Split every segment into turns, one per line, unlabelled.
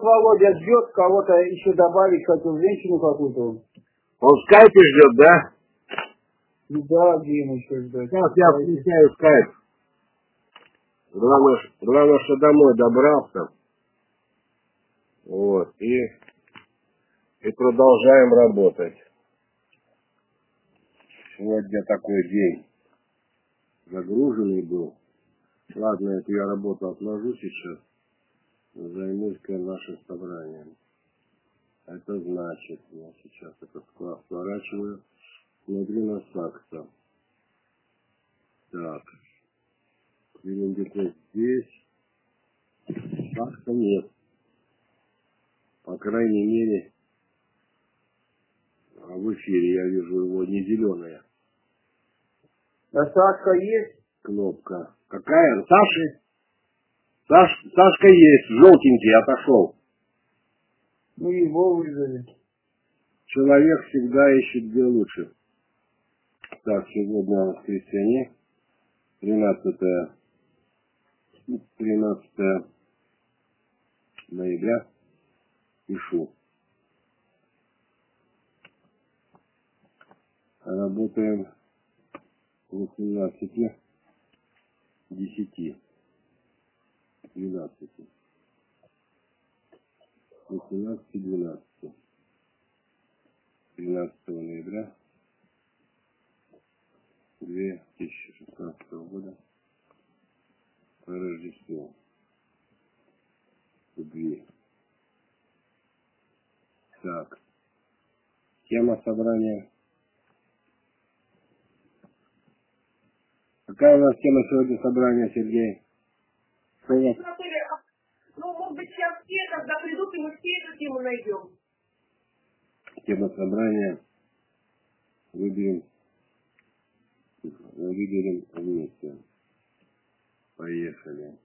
Володя ждет, кого-то еще добавить, хотел женщину какую-то.
Он в скайпе ждет, да?
Да, где ему еще ждать?
Сейчас я включаю скайп. Главное, что домой добрался. Вот, и продолжаем работать. Сегодня такой день. Загруженный был. Ладно, эту я работу отложу сейчас. Займусь-ка нашим собранием. Это значит, я сейчас это сворачиваю внутри на сакса. Так. Гериндиков здесь. Сакса нет. По крайней мере, в эфире я вижу его не зеленая.
А Сашка есть?
Кнопка. Какая? Сашка есть. Желтенький отошел.
Ну его вызови.
Человек всегда ищет где лучше. Так, сегодня воскресенье. 13 ноября. Пишу. Работаем 18, 10, 12, 18, 12, 13 ноября 2016 года. Рождество. 2. Так. Тема собрания. Какая у нас тема сегодня собрания, Сергей?
Ну, может быть, сейчас все, когда придут, и мы все эту тему найдем.
Тема собрания. Выберем вместе. Поехали.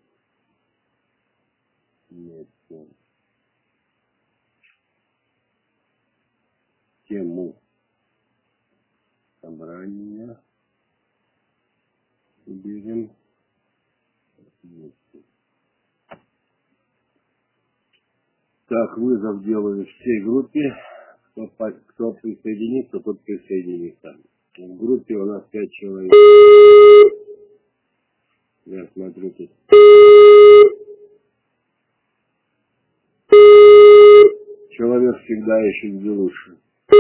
Вместе. Тему собрания. Выберем вместе. Так, вызов делаю всей группе. Кто присоединится, тот присоединится. В группе у нас 5 человек. Я смотрю тут. Человек всегда ищет где лучше.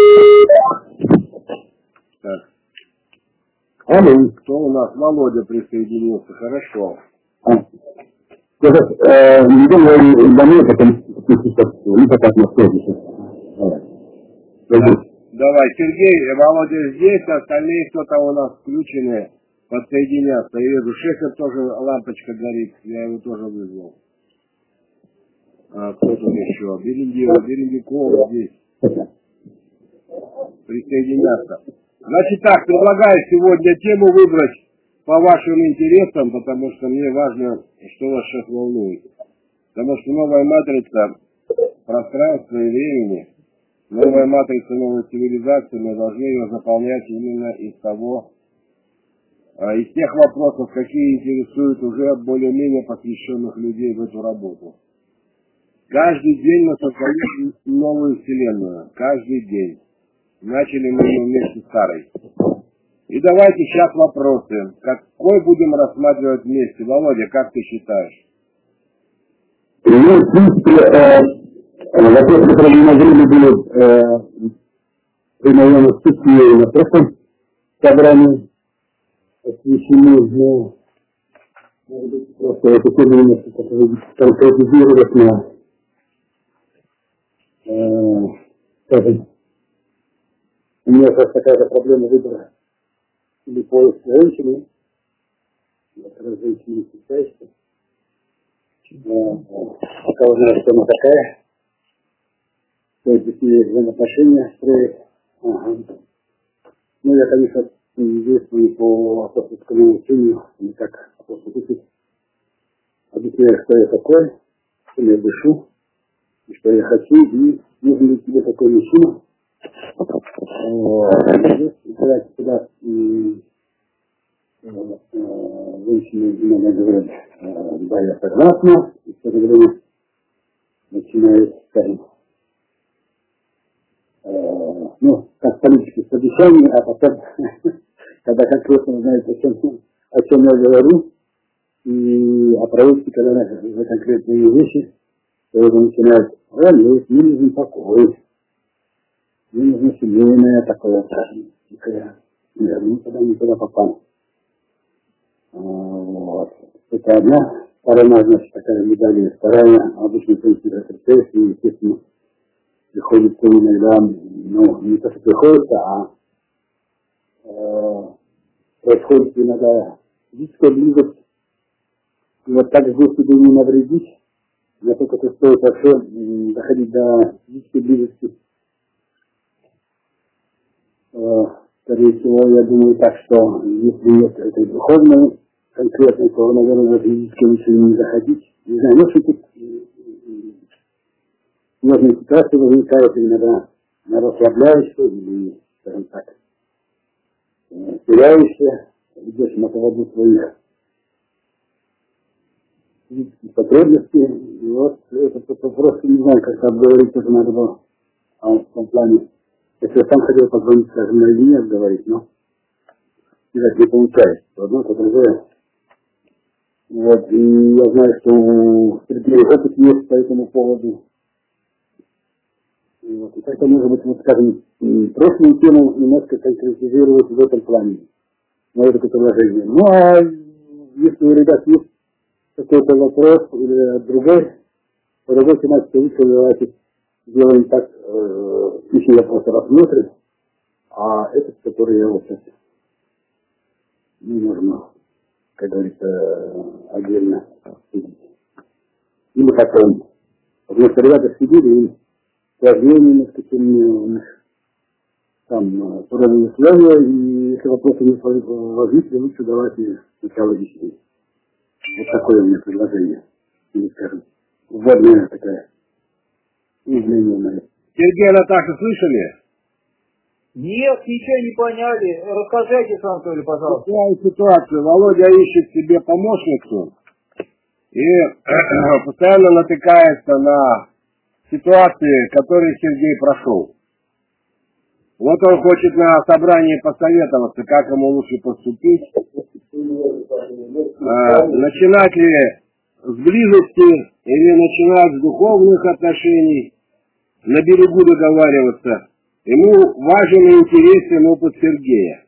Так.
Алло.
Кто у нас? Володя присоединился. Хорошо. Давай, Сергей, Володя здесь, остальные кто-то у нас включены, подсоединятся. Я вижу, Шефер тоже лампочка горит, я его тоже вызвал. А кто тут еще? Берендиков здесь. Присоединяться. Значит так, предлагаю сегодня тему выбрать по вашим интересам, потому что мне важно, что вас сейчас волнует. Потому что новая матрица пространства и времени, новая матрица новой цивилизации, мы должны ее заполнять именно из тех вопросов, какие интересуют уже более-менее посвященных людей в эту работу. Каждый день мы создаем новую вселенную. Каждый день. Начали мы ее вместе с старой. И давайте сейчас вопросы. Какой будем рассматривать вместе? Володя, как ты считаешь?
Ну, в принципе, вопросы, которые мы могли были при моем отсутствии на прошлом собрании освещены, но может быть просто это тему немножко конкретизировать на скажем, у меня сейчас такая же проблема выбора или поиск женщины, которая женщина не встречается. Пока узнаю, что она такая, то такие взаимоотношения строит. Ага. Ну, я, конечно, действую по апостольскому учению, не как апостол Петр. Объясняю, что я такой, что я дышу, и что я хочу, и нужен ли тебе такой мужчина. Здесь сюда женщины иногда говорят, да, я согласна, и в то же время начинает, скажем, ну, как политических совещаний, а потом, когда конкретно знает, о чем я говорю, и о правительстве, когда за конкретные вещи, то уже начинают, мне нужен покой, мне нужно семейное такое, я никуда попал. Вот. Это одна сторона, значит, такая медали. Вторая, обычно пенсия РТС, и, естественно, приходится иногда, ну, не то, что приходится, происходит иногда физическая близость. И вот так здесь тебе не навредить, насколько это стоит вообще доходить до физической близости. Скорее всего, я думаю так, что если нет этой духовной конкретной, то, наверное, физически лучше не заходить. Не знаю, ну, что тут сложные ситуации возникают иногда на расслабляешься или, скажем так, теряешься, идешь на поводу своих физических потребностей. И вот этот вопрос, не знаю, как обговорить, тоже надо было в том плане. Если я сам хотел позвонить, скажем, наедине говорить, но не получается. То одно, то другое. Вот, и я знаю, что у Сергея опыт есть по этому поводу. И вот, и как-то, может быть, вот, скажем, прошлую тему немножко конкретизировать в этом плане. На это предложение. Ну, а если у ребят есть какой-то вопрос или другой тематике, лучше давайте сделаем так, еще вопросы рассмотрим, а этот, который я вот сейчас, можем, как говорится, отдельно обсудить. Или потом. Потому что ребята сидели, и сложнее с какими у них там суровые условия, и если вопросы не возникли, лучше давайте сначала объяснить. Вот такое у меня предложение. Или, скажем, вводная такая изменение мое.
Сергей, Наташа, слышали?
Нет, ничего не поняли. Расскажите, Анатолий, пожалуйста.
Какая ситуация? Володя ищет себе помощницу и постоянно натыкается на ситуации, которые Сергей прошел. Вот он хочет на собрании посоветоваться, как ему лучше поступить. Начинать ли с близости или начинать с духовных отношений, на берегу договариваться. Ему важен и интересен опыт Сергея.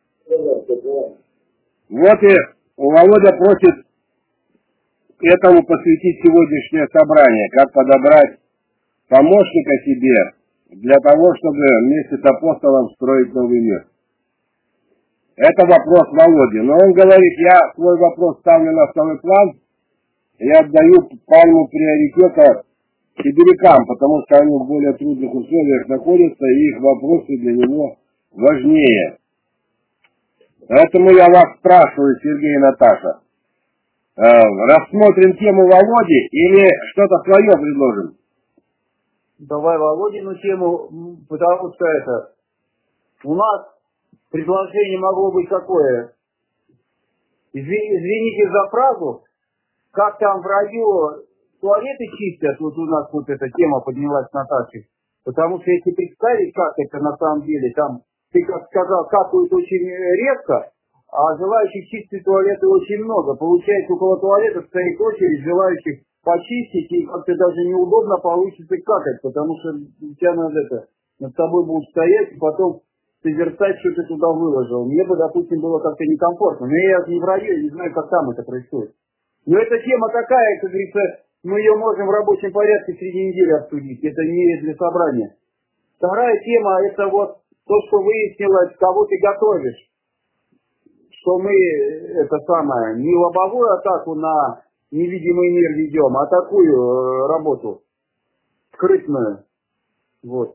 Вот и Володя просит этому посвятить сегодняшнее собрание, как подобрать помощника себе для того, чтобы вместе с апостолом строить новый мир. Это вопрос Володи. Но он говорит, я свой вопрос ставлю на второй план, я отдаю пальму приоритета сибирякам, потому что они в более трудных условиях находятся, и их вопросы для него важнее. Поэтому я вас спрашиваю, Сергей и Наташа, рассмотрим тему Володи или что-то свое предложим?
Давай Володину тему, потому что это у нас предложение могло быть какое. Извините за фразу, как там в радио туалеты чистят, вот у нас вот эта тема поднялась с Наташей. Потому что если представить, как это на самом деле, там, ты как сказал, капают очень редко, а желающих чистить туалеты очень много. Получается, около туалета стоит очередь желающих почистить, и как-то даже неудобно получится какать, потому что у тебя над тобой будут стоять, и потом созерцать, что ты туда выложил. Мне бы, допустим, было как-то некомфортно. Но я не в районе, не знаю, как там это происходит. Но эта тема такая, как говорится, мы ее можем в рабочем порядке среди недели обсудить. Это не для собрания. Вторая тема, это вот то, что выяснилось, кого ты готовишь. Что мы, это самое, не лобовую атаку на невидимый мир ведем, а такую работу, скрытную. Вот.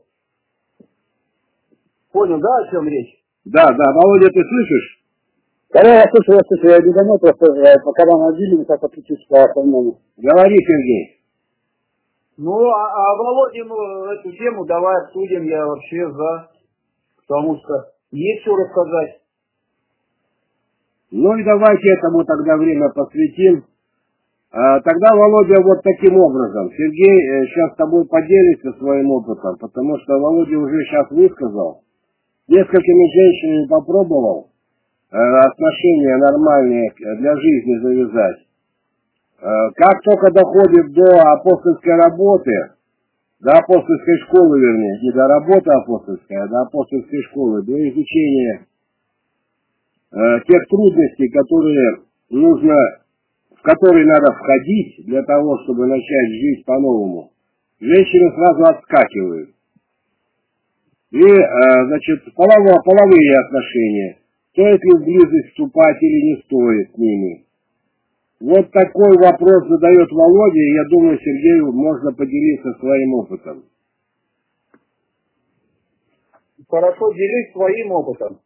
Понял, да, о чем речь?
Да, Володя, ты слышишь?
Да, я слушаю, я не домой, просто пока на мобильном, как отключусь по основному.
Говори, Сергей.
Ну, а Володину эту тему давай обсудим, я вообще за, потому что есть что рассказать.
Ну и давайте этому тогда время посвятим. Тогда, Володя, вот таким образом. Сергей сейчас с тобой поделится своим опытом, потому что Володя уже сейчас высказал. Несколькими женщинами попробовал отношения нормальные для жизни завязать. Как только доходит до апостольской работы, до апостольской школы, вернее, не до работы апостольской, а до апостольской школы, до изучения тех трудностей, в которые надо входить для того, чтобы начать жить по-новому, женщины сразу отскакивают. И, значит, половые отношения. Стоит ли в близость вступать или не стоит с ними? Вот такой вопрос задает Володя, и я думаю, Сергею можно поделиться своим опытом.
Хорошо, делись своим опытом.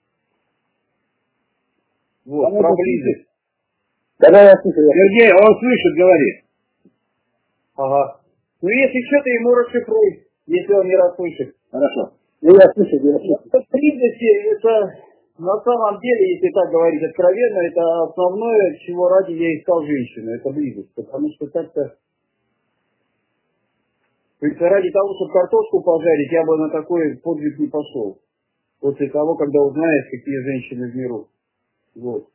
Вот, про близость.
Сергей, он слышит, говори.
Ага. Ну, если что, ты ему расшифруй, если он не расслышит.
Хорошо.
Я слышу.
Близости, это на самом деле, если так говорить откровенно, это основное, чего ради я искал женщину, это близость. Потому что как-то ради того, чтобы картошку пожарить, я бы на такой подвиг не пошел. После того, когда узнаешь, какие женщины в миру. Вот.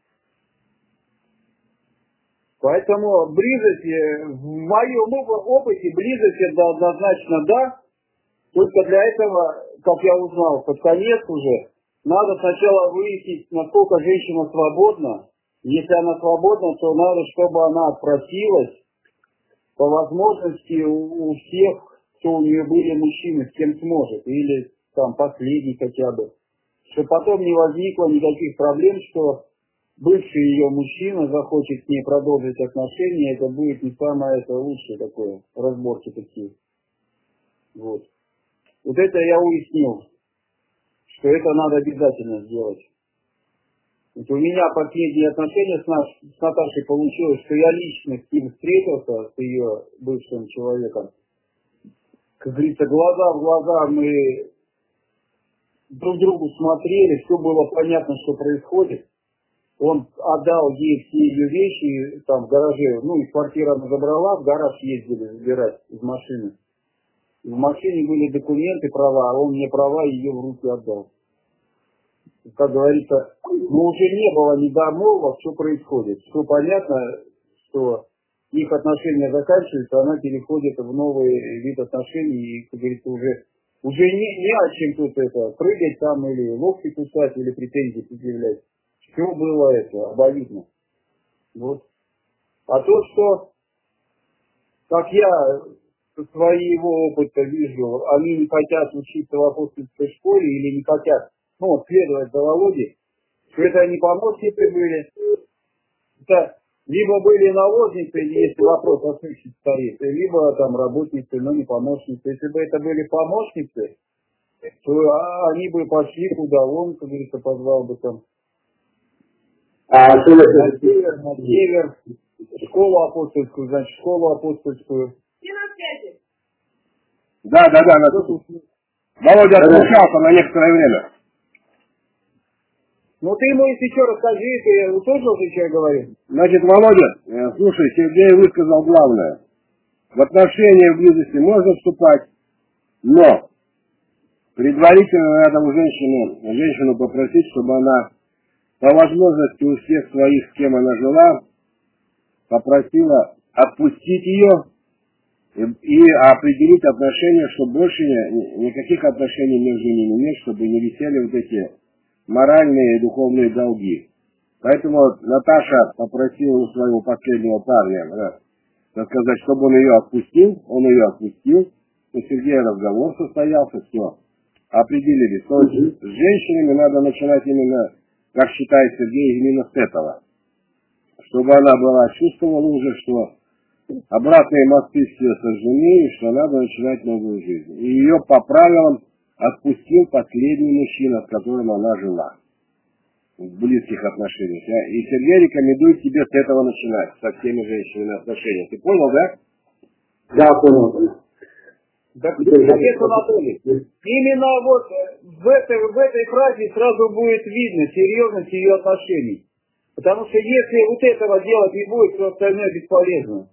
Поэтому близость, в моем опыте, близость это однозначно да. Только для этого, как я узнал, под конец уже, надо сначала выяснить, насколько женщина свободна. Если она свободна, то надо, чтобы она отпросилась по возможности у всех, кто у нее были мужчины, с кем сможет. Или там последний хотя бы. Чтобы потом не возникло никаких проблем, что бывший ее мужчина захочет с ней продолжить отношения. Это будет не самое лучшее такое, разборки такие. Вот. Вот это я уяснил, что это надо обязательно сделать. Вот у меня последние отношения с Наташей получилось, что я лично с ним встретился, с ее бывшим человеком. Как говорится, глаза в глаза мы друг другу смотрели, все было понятно, что происходит. Он отдал ей все ее вещи там в гараже, из квартиры она забрала, в гараж ездили забирать из машины. В машине были документы, права, а он мне права ее в руки отдал. Как говорится, уже не было недомолвок, что происходит. Что понятно, что их отношения заканчиваются, она переходит в новый вид отношений и, как говорится, уже не о чем тут прыгать там или локти кусать или претензии предъявлять. Все было обоюдно. Вот. А то, что, как я своего опыта вижу, они не хотят учиться в апостольской школе или не хотят, следовать за Володей, что это не помощницы были, это либо были наложницы, если вопрос о сущности стоит, либо там работницы, но не помощницы. Если бы это были помощницы, то они бы пошли куда он, как говорится, позвал бы там. На север, школу апостольскую, значит, школу апостольскую.
Да. Володя отключался на некоторое время.
Ты ему если что расскажи, ты услышал, что я говорю?
Значит, Володя, слушай, Сергей высказал главное. В отношения в близости можно вступать, но предварительно надо у женщину попросить, чтобы она по возможности у всех своих, с кем она жила, попросила отпустить ее и определить отношения, чтобы больше никаких отношений между ними нет, чтобы не висели вот эти моральные и духовные долги. Поэтому Наташа попросила у своего последнего парня, так сказать, чтобы он ее отпустил. У Сергея разговор состоялся, все. Определили, что с женщинами надо начинать именно, как считает Сергей, именно с этого. Чтобы она чувствовала уже, что обратные мосты все сожжены, и что надо начинать новую жизнь. И ее по правилам отпустил последний мужчина, с которым она жила в близких отношениях. И Сергей рекомендует тебе с этого начинать, со всеми женщинами отношения. Ты понял, да?
Да, понял.
Отец Анатолий, именно вот в этой фразе сразу будет видно серьезность ее отношений. Потому что если вот этого делать не будет, то остальное бесполезно.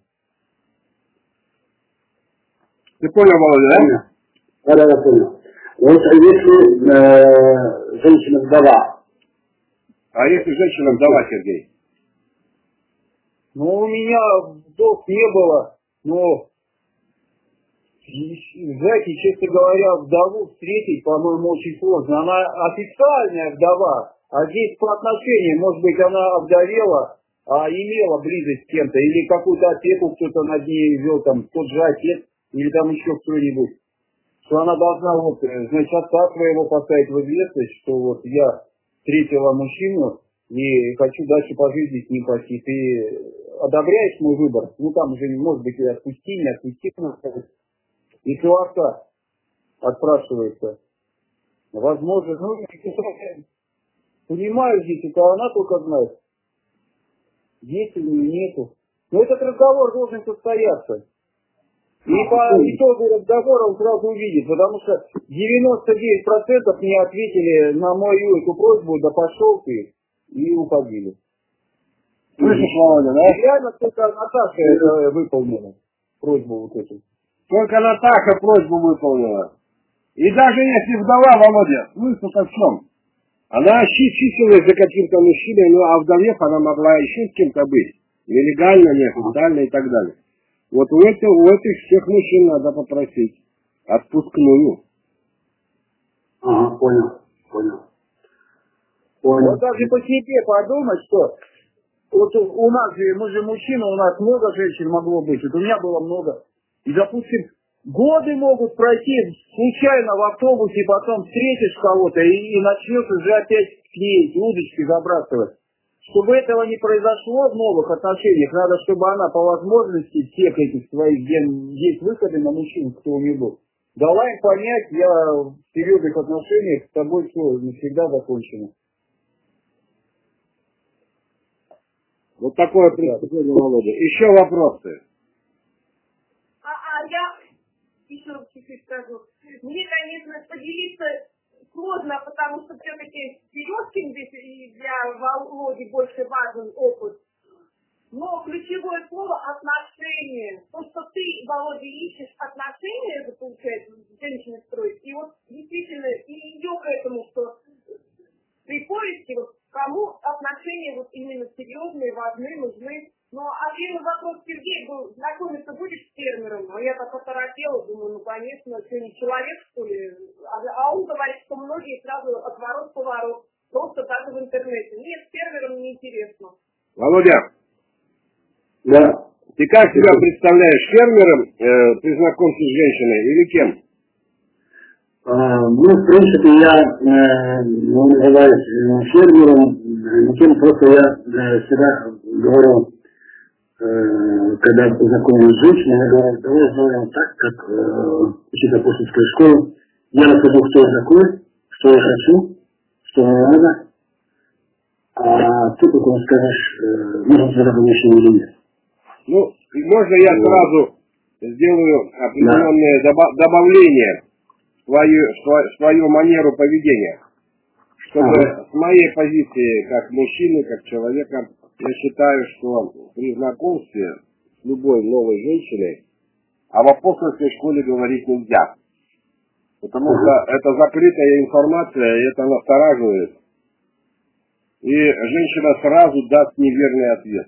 Ты понял, Володя, да?
Да, я понял. Вот если женщина вдова.
А если женщина вдова, Сергей?
Ну, у меня вдов не было, но, знаете, честно говоря, вдову встретить, по-моему, очень сложно. Она официальная вдова, а здесь по отношениям, может быть, она овдовела, а имела близость с кем-то, или какую-то опеку кто-то над ней вел, там, тот же отец, или там еще кто-нибудь. Что она должна, вот, значит, отца своего поставить в известность, что вот я встретила мужчину и хочу дальше по жизни с ним пойти. Ты одобряешь мой выбор? Ну, там уже, может быть, и отпусти, не отпусти. Если у отца отпрашивается, возможно, ну, понимаю здесь, это она только знает. Есть или нету. Но этот разговор должен состояться. И по итогу разговора он сразу увидит, потому что 99% не ответили на мою эту просьбу, да пошел ты, и уходили.
Слышишь, Володя, да?
Реально только Наташа это выполнила, просьбу вот эту.
Только Наташа просьбу выполнила. И даже если вдова, Володя, смысл-то в чем? Она числилась за каким-то мужчиной, ну а вдовев она могла еще с кем-то быть. Нелегально, неофициально и так далее. Вот у этих всех мужчин надо попросить отпускную.
Ага, понял.
Вот даже по себе подумать, что вот у нас же, мы же мужчины, у нас много женщин могло быть, вот у меня было много. И, допустим, годы могут пройти случайно в автобусе, потом встретишь кого-то и начнешь уже опять к ней эти удочки забрасывать. Чтобы этого не произошло в новых отношениях, надо, чтобы она по возможности всех этих своих, где есть выходы на мужчин, кто у нее был, дала им понять, я в серьезных отношениях с тобой все навсегда закончено.
Вот такое преступление, Володя. Еще вопросы?
Я еще чуть-чуть скажу. Мне, конечно, поделиться сложно, потому что все-таки Сережкин здесь и для Володи больше важен опыт. Но ключевое слово – отношения. То, что ты, Володя, ищешь отношения, это получается, женщина строит. И вот действительно, и ее к этому, что при поиске, вот, кому отношения вот именно серьезные, важны, нужны. Ну, а первый вопрос Сергей был, знакомиться будешь с фермером? А я так оторопела, думаю, ну, конечно, что не человек, что ли? А он говорит, что многие сразу отворот-поворот, просто даже в интернете. Нет, с фермером неинтересно.
Володя,
Да.
ты как себя представляешь, фермером при знакомстве с женщиной или кем?
Ну, в принципе, я называюсь фермером, тем просто я всегда говорю, когда познакомились с женщиной, я говорю, давай сделаем так, как учитель апостольской школы. Я расскажу, кто я такой, что я хочу, что мне надо, а ты только скажешь, нужен тебе такой мужчина или нет.
Ну, можно я сразу сделаю определенные добавления в свою манеру поведения? Чтобы с моей позиции, как мужчины, как человека, я считаю, что при знакомстве с любой новой женщиной об апостольской школе говорить нельзя. Потому что это закрытая информация, и это настораживает. И женщина сразу даст неверный ответ.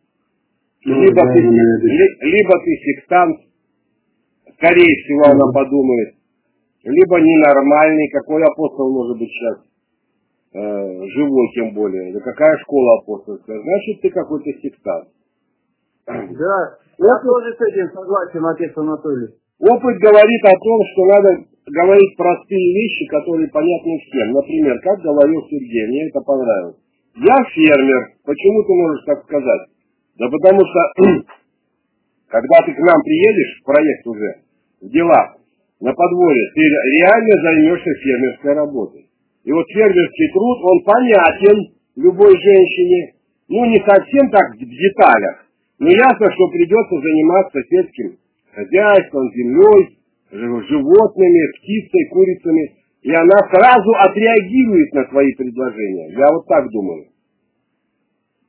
Либо ты сектант, скорее всего она подумает, либо ненормальный, какой апостол может быть сейчас, живой тем более, да какая школа апостольская, значит ты какой-то сектант.
Да, я тоже с этим согласен, отец Анатолий.
Опыт говорит о том, что надо говорить простые вещи, которые понятны всем. Например, как говорил Сергей, мне это понравилось. Я фермер, почему ты можешь так сказать? Да потому что, когда ты к нам приедешь, в проект уже, в дела, на подворье, ты реально займешься фермерской работой. И вот фермерский труд, он понятен любой женщине. Ну, не совсем так в деталях, но ясно, что придется заниматься сельским хозяйством, землей, животными, птицей, курицами. И она сразу отреагирует на твои предложения. Я вот так думаю.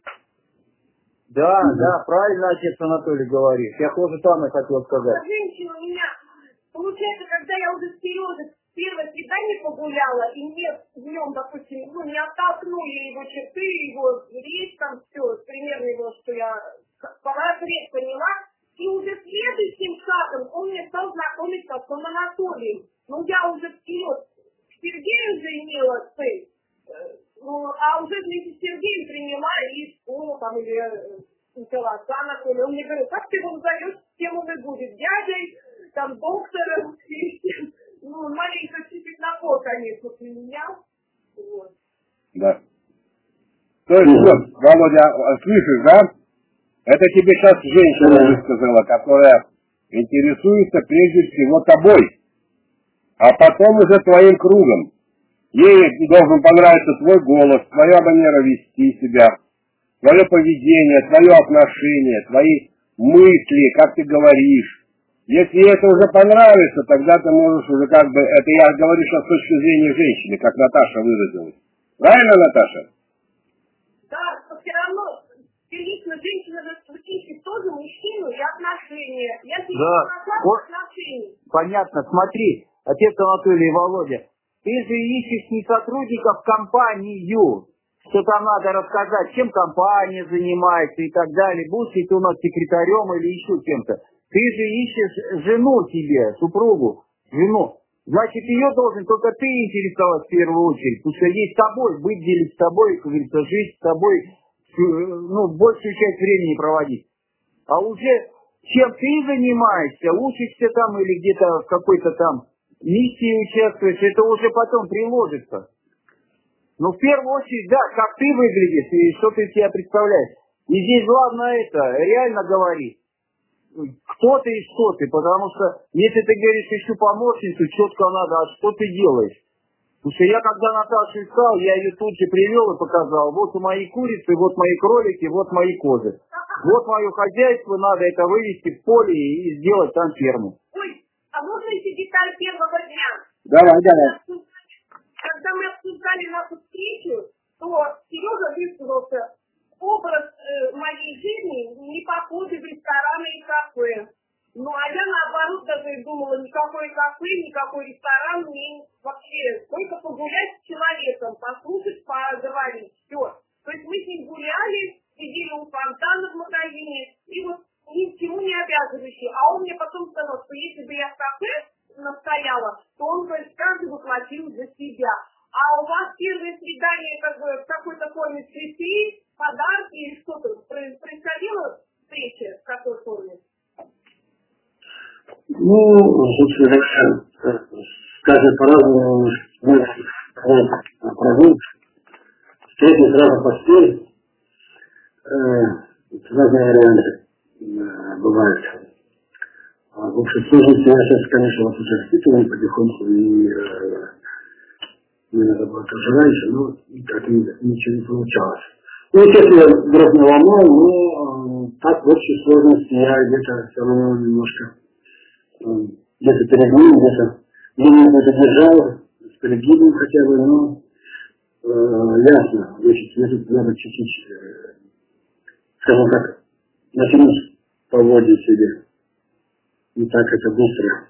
Да, да, правильно отец Анатолий говорит. Я тоже самое хотел сказать.
Женщина у меня, получается, когда я уже вперед первое свидание погуляла, и мне в нем, допустим, не оттолкнули его черты, его речь, там все, примерно его, что я портрет поняла, и уже следующим шагом он мне стал знакомиться с отцом Анатолием. Ну, я уже вперед к Сергею уже имела цель, а уже вместе с Сергеем приняла и школу, там, или начала отца Анатолия. Он мне говорит, как ты его назовешь, кем он и будет, дядей, там, доктором, маленько чуть-чуть на пол, конечно, применял. Вот.
Да. То есть, вот, Володя, слышишь, да? Это тебе сейчас женщина высказала, которая интересуется прежде всего тобой, а потом уже твоим кругом. Ей должен понравиться твой голос, твоя манера вести себя, твое поведение, твое отношение, твои мысли, как ты говоришь. Если это уже понравится, тогда ты можешь уже как бы, это я говорю сейчас с точки зрения женщины, как Наташа выразилась. Правильно, Наташа?
Да, но все равно первично женщина ищет тоже мужчину и отношения. Я
Да.
отношений.
Понятно, смотри, отец Анатолий и Володя, ты же ищешь не сотрудников компанию, что там надо рассказать, чем компания занимается и так далее, будешь ли ты у нас секретарем или еще кем-то. Ты же ищешь жену себе, супругу, жену. Значит, ее должен только ты интересовать в первую очередь, потому что ей с тобой, быть делить с тобой, как говорится, жить с тобой, большую часть времени проводить. А уже чем ты занимаешься, учишься там или где-то в какой-то там миссии участвуешь, это уже потом приложится. Но в первую очередь, да, как ты выглядишь и что ты из себя представляешь. И здесь главное это, реально говорить. Кто ты и что ты, потому что если ты говоришь, ищу помощницу, четко надо, а что ты делаешь? Потому что я когда Наташу искал, я ее тут же привел и показал. Вот у моей курицы, вот мои кролики, вот мои козы. Вот мое хозяйство, надо это вывести в поле и сделать там ферму.
Ой, а можно еще деталь первого дня?
Давай.
Когда мы обсуждали нашу встречу, то Сережа высказался, образ моей жизни не похожий в рестораны и кафе. Ну, а я наоборот даже думала, никакой кафе, никакой ресторан, мне вообще только погулять с человеком, послушать, поговорить, все. То есть мы с ним гуляли, сидели у фонтана в магазине, и вот ни к чему не обязывающий. А он мне потом сказал, что если бы я в кафе настояла, то он бы каждый платил за себя. А у вас первое свидание как бы в какой-то форме цветы, подарки или что-то происходило встреча в какой форме?
Ну, собственно, скажем по-разному, встретить сразу постель, разные варианты бывают. В общей сложности я сейчас, конечно, вас уже воспитываю потихоньку, и мне надо было тоже раньше, но так ничего не получалось. Ну, естественно, я дров не ломал, но так в общей сложности я где-то все равно немножко где-то перед ним, где-то где-то держал, с перегибом хотя бы, но ясно, значит, мне тут надо чуть-чуть, скажем так, натянуть поводья себе. Не так это быстро.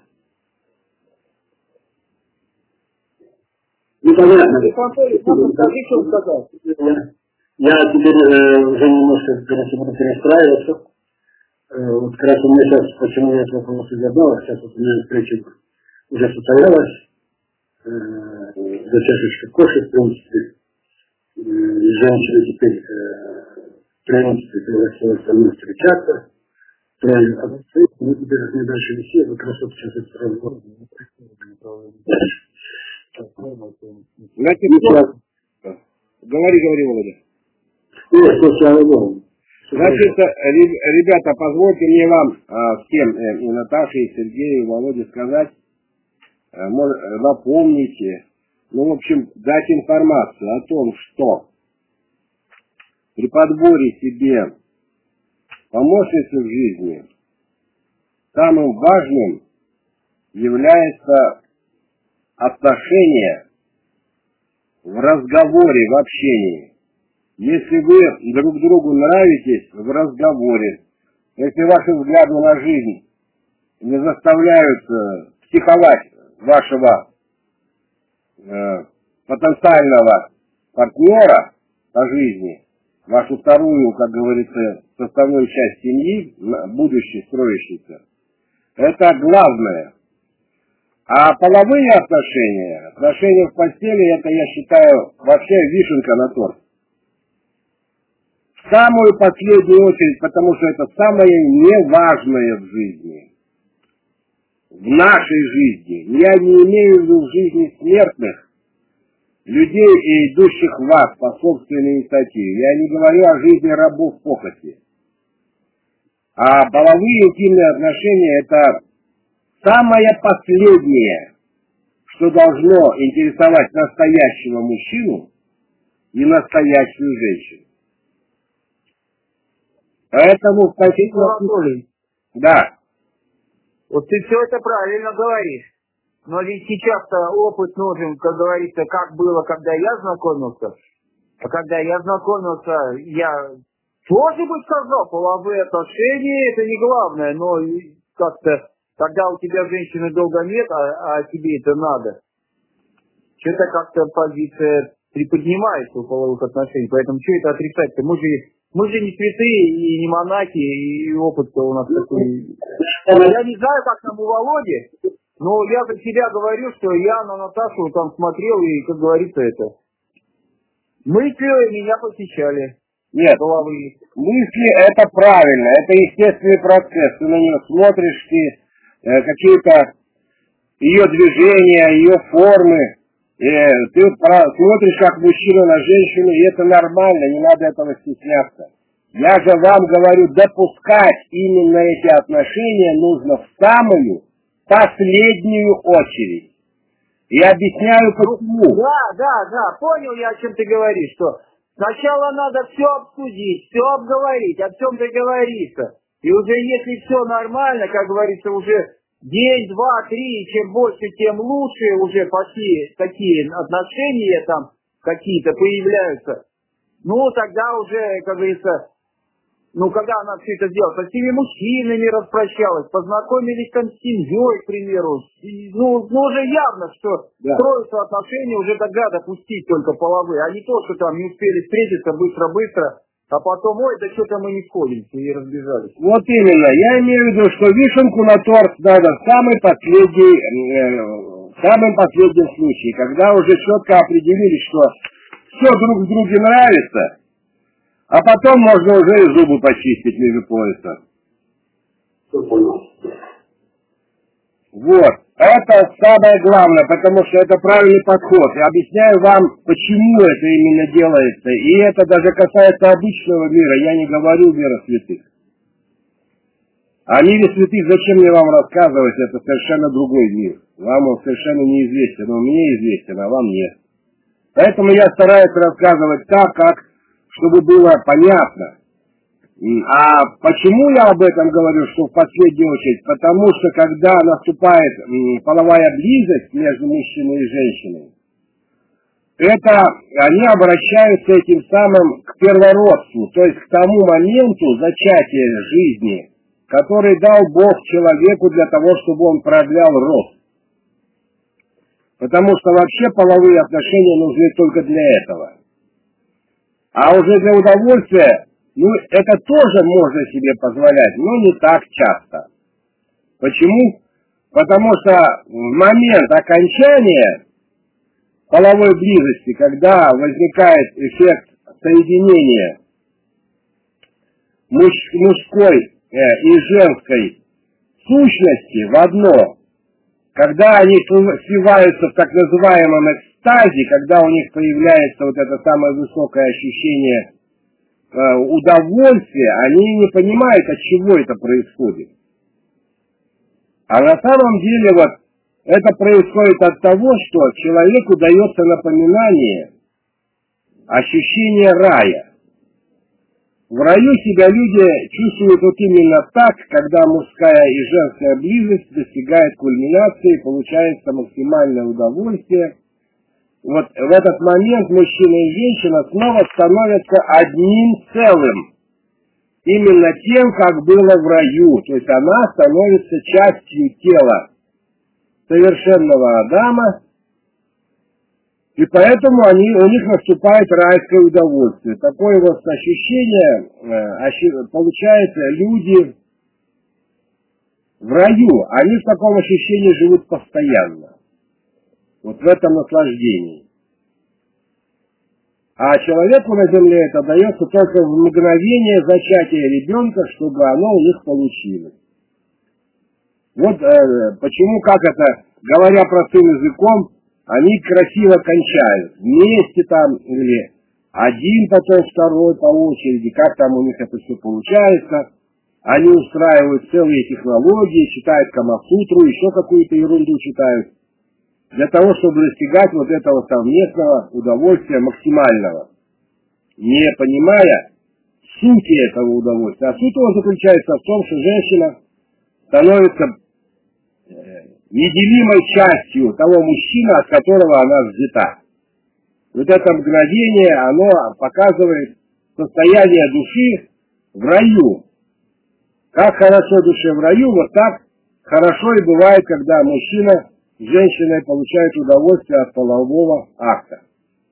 Ну, понятно.
Скажи, что он сказал.
Я теперь уже немножко буду перестраиваться. Вот как раз у меня сейчас, почему я этот вопрос и задал, сейчас вот у меня встреча уже состоялась, за чашечкой кофе, в принципе, женщина теперь, в принципе, пригласила со мной встречаться, правильно, мы теперь не дальше висели, вот как раз вот сейчас это разговор.
Говори, Володя.
Нет, слава Богу.
Значит, ребята, позвольте мне вам всем, и Наташе, и Сергею, и Володе сказать, напомните, в общем, дать информацию о том, что при подборе себе помощницы в жизни самым важным является отношение в разговоре, в общении. Если вы друг другу нравитесь в разговоре, если ваши взгляды на жизнь не заставляют психовать вашего потенциального партнера по жизни, вашу вторую, как говорится, составную часть семьи, будущей строящейся, это главное. А половые отношения в постели, это, я считаю, вообще вишенка на торт. В самую последнюю очередь, потому что это самое неважное в жизни. В нашей жизни. Я не имею в виду в жизни смертных, людей, идущих в ад по собственной инициативе. Я не говорю о жизни рабов похоти. А половые интимные отношения – это самое последнее, что должно интересовать настоящего мужчину и настоящую женщину. Поэтому
Анатолий,
да.
вот ты все это правильно говоришь. Но ведь сейчас-то опыт нужен, как говорится, как было, когда я знакомился. А когда я знакомился, я тоже бы сказал, половые отношения это не главное, но как-то, когда у тебя женщины долго нет, а тебе это надо, что-то как-то позиция приподнимается у половых отношений, поэтому что это отрицать-то? Мы же не святые и не монахи, и опыт-то у нас такой. Я не знаю, как там у Володи, но я за себя говорю, что я на Наташу там смотрел, и, как говорится, это мысли меня посещали.
Нет,
половые.
мысли это правильно, это естественный процесс. Ты на нее смотришь, какие-то ее движения, ее формы. Ты смотришь как мужчина на женщину, и это нормально, не надо этого стесняться. Я же вам говорю, допускать именно эти отношения нужно в самую последнюю очередь. И объясняю почему.
Да, понял я, о чем ты говоришь, что сначала надо все обсудить, все обговорить, о чем договориться. И уже если все нормально, как говорится, уже день, два, три, чем больше, тем лучше уже пошли такие отношения там какие-то появляются. Ну, тогда уже, как говорится, когда она все это сделала, со всеми мужчинами распрощалась, познакомились там с семьей, к примеру. Уже явно, что строятся отношения уже тогда допустить только половые, а не то, что там не успели встретиться быстро-быстро, а потом, да что-то мы не сходимся и разбежались.
Вот именно. Я имею в виду, что вишенку на торт надо в самом последнем случае, когда уже четко определились, что все друг друге нравится, а потом можно уже и зубы почистить ниже пояса.
Все понял.
Вот. Это самое главное, потому что это правильный подход. Я объясняю вам, почему это именно делается. И это даже касается обычного мира. Я не говорю мира святых. О мире святых зачем мне вам рассказывать? Это совершенно другой мир. Вам он совершенно неизвестен. Он мне известен, а вам нет. Поэтому я стараюсь рассказывать так, чтобы было понятно. А почему я об этом говорю, что в последнюю очередь? Потому что когда наступает половая близость между мужчиной и женщиной, они обращаются этим самым к первородству, то есть к тому моменту зачатия жизни, который дал Бог человеку для того, чтобы он продлял род. Потому что вообще половые отношения нужны только для этого. А уже для удовольствия, это тоже можно себе позволять, но не так часто. Почему? Потому что в момент окончания половой близости, когда возникает эффект соединения мужской и женской сущности в одно, когда они сливаются в так называемом экстазе, когда у них появляется вот это самое высокое ощущение удовольствия, они не понимают, от чего это происходит. А на самом деле это происходит от того, что человеку дается напоминание ощущения рая. В раю себя люди чувствуют именно так, когда мужская и женская близость достигает кульминации, получается максимальное удовольствие, вот в этот момент мужчина и женщина снова становятся одним целым. Именно тем, как было в раю. То есть она становится частью тела совершенного Адама, и поэтому у них наступает райское удовольствие. Такое вот ощущение получает люди в раю. Они в таком ощущении живут постоянно. Вот в этом наслаждении. А человеку на земле это дается только в мгновение зачатия ребенка, чтобы оно у них получилось. Вот почему, как это, говоря простым языком, они красиво кончают. Вместе там, или один, потом второй по очереди, как там у них это все получается. Они устраивают целые технологии, читают Камасутру, еще какую-то ерунду читают. Для того, чтобы достигать вот этого совместного удовольствия максимального, не понимая сути этого удовольствия. А суть его заключается в том, что женщина становится неделимой частью того мужчины, от которого она взята. Вот это мгновение, оно показывает состояние души в раю. Как хорошо душе в раю, вот так хорошо и бывает, когда мужчина с женщиной получает удовольствие от полового акта.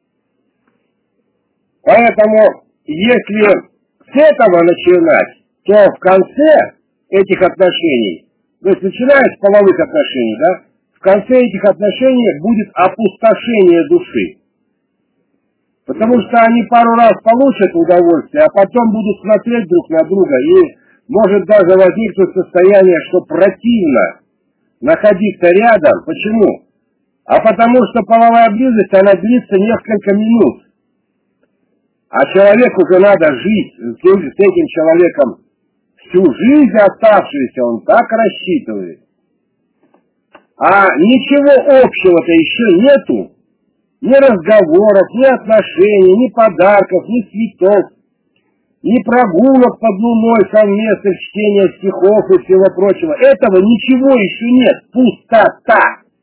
Поэтому, если с этого начинать, то в конце этих отношений, то есть начиная с половых отношений, да, в конце этих отношений будет опустошение души. Потому что они пару раз получат удовольствие, а потом будут смотреть друг на друга, и может даже возникнуть состояние, что противно находиться рядом. Почему? А потому что половая близость, она длится несколько минут. А человеку же надо жить с этим человеком всю жизнь оставшуюся, он так рассчитывает. А ничего общего-то еще нету. Ни разговоров, ни отношений, ни подарков, ни цветов, ни прогулок под луной, совместных чтения стихов и всего прочего. Этого ничего еще нет. Пустота.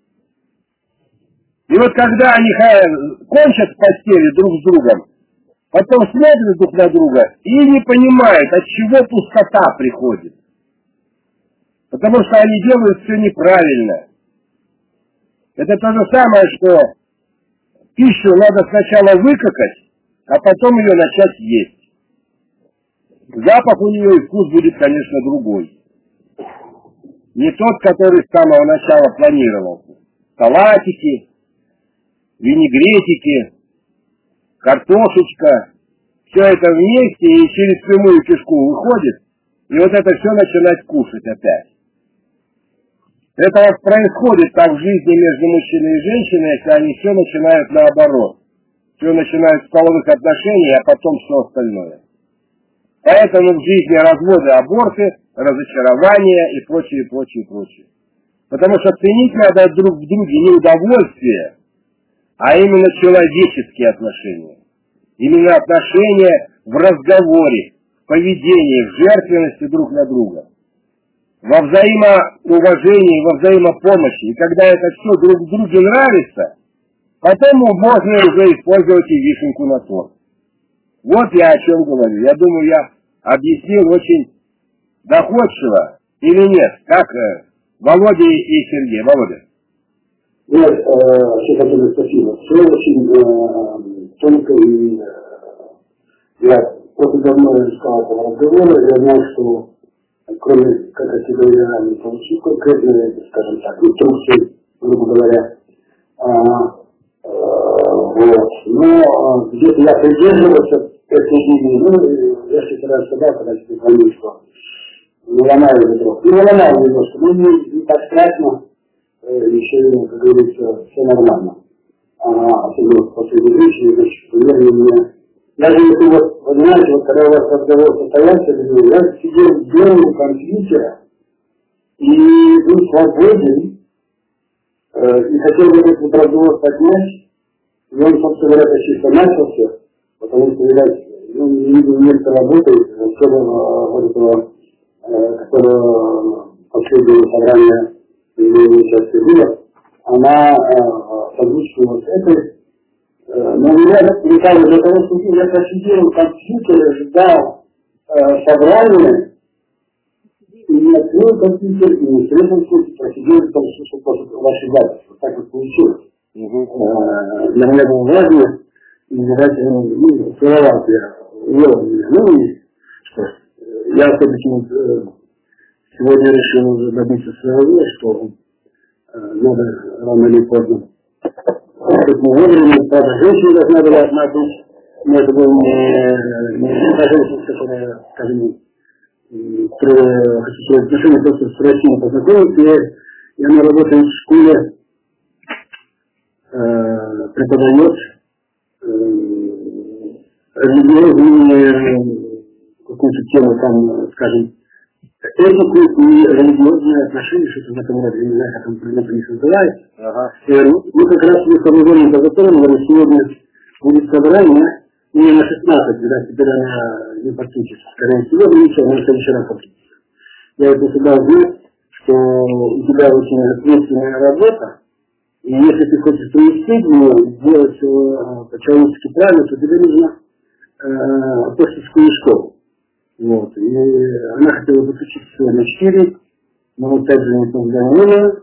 И вот когда они кончат в постели друг с другом, потом смотрят друг на друга и не понимают, от чего пустота приходит. Потому что они делают все неправильно. Это то же самое, что пищу надо сначала выкакать, а потом ее начать есть. Запах у нее и вкус будет, конечно, другой. Не тот, который с самого начала планировался. Салатики, винегретики, картошечка, все это вместе и через прямую кишку выходит, и вот это все начинать кушать опять. Это вот происходит так в жизни между мужчиной и женщиной, если они все начинают наоборот. Все начинают с половых отношений, а потом все остальное. Поэтому в жизни разводы, аборты, разочарования и прочее, прочее, прочее. Потому что ценить надо друг в друге не удовольствие, а именно человеческие отношения. Именно отношения в разговоре, в поведении, в жертвенности друг на друга. Во взаимоуважении, во взаимопомощи. И когда это все друг друге нравится, потом можно уже использовать и вишенку на торт. Вот я о чем говорю. Я думаю, я объяснил очень доходчиво или нет. Как Володя и Сергей. Володя.
Нет, все хотели спасибо. Все очень тонко и я после давно искал этого разговора. Я знал, что кроме, как я тебе говорю, не получил конкретные, скажем так, инструкции, грубо говоря. Вот. Но где-то я придерживался этой линии, ну, я все раз сказал, когда тебе звонил, что не ломаю ветров. Не ломаю немножко, но не так страшно, еще, как говорится, все нормально. Особенно после женщины, значит, наверное, меня... Даже если вот, понимаете, вот когда у вас разговор состоялся, я сидел дома у компьютера и был свободен, и хотел бы этот разговор поднять, и он, собственно говоря, чисто начался, потому что, видать, ну, не видел места работы, особенно вот этого, которого последнего собрания имеет участие было, она созвучна вот этой, Но я для того, чтобы я посидел в компьютере, ждал собрания, и не открыл компьютер, и не средственно посидел, послушал просто ваши записи. Вот так вот получилось. Для меня было важно, и, видать, целовал я, увел меня. Ну и что ж, я все-таки сегодня решил уже добиться своего, что надо рано или поздно. Тут не вовремя, правда, женщина должна была одна быть, но это был не та женщина, которая, скажем, хочу сказать, отношения просто с Россией познакомиться, и она работает в школе, преподает религиозные какую-то тему, там, скажем, этику и религиозные отношения, что-то в этом роде, не знаю, как он примерно не называется. Мы как раз в Соединенных Штатах сегодня будет собрание, не на 16, да, теперь она не подключится. Скорее всего, ничего, она следующий раз подключится. Я это всегда знаю, что у тебя очень ответственная работа, и если ты хочешь провести ее, сделать его по-человечески правильно, то тебе нужно апостольскую школу. Вот. И она хотела подключиться на 4, но вот так же не позвонила.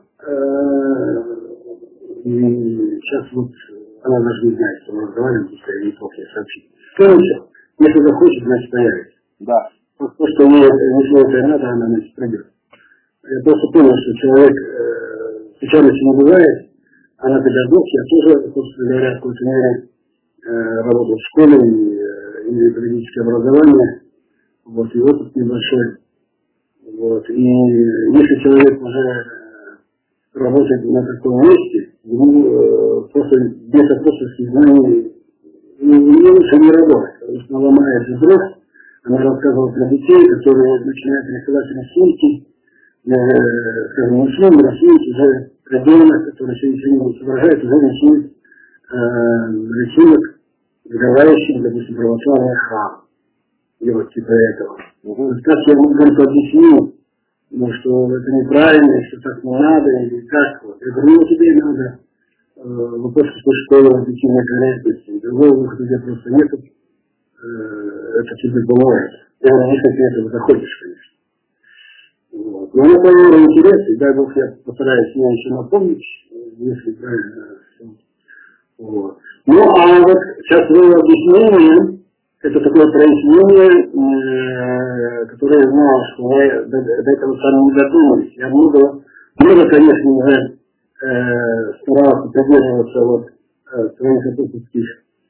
И сейчас вот она даже не знает, что мы разговариваем, пускай ей плохо ей сообщить. Короче, если захочет, значит появится. Да. То, что ей ничего это надо, она значит придет. Я просто понял, что человек случайности не бывает, она педагог, я тоже, собственно говоря, в какой-то мере работал в школе и имею педагогическое образование. Вот, и опыт небольшой. Вот. И если человек уже работает на таком месте, ему просто без апостольских знаний лучше не работать. Потому что она ломает дров, она рассказывала про детей, которые начинают рисовать рисунки, скажем, мужчин рисуют уже ребенок, который еще ничего не соображает, уже рисует рисунок, говорящий, допустим, православный храм. И вот типа этого. Как я ему объяснил, ну, что это неправильно, что так не надо, или как. Вот. Я говорю, ну тебе надо в апостольскую школу объективной корректности. Другого выхода где просто нету. Это тебе поможет. Я говорю, если ты этого захочешь, конечно. Вот. Но это было интересно, и дай Бог я постараюсь мне еще напомнить, если правильно все. Вот. Ну, а вот сейчас было объяснение. Это такое прояснение, которое я знал, что мы до этого сами не додумались. Я много, конечно, уже старался придерживаться вот, своих апостольских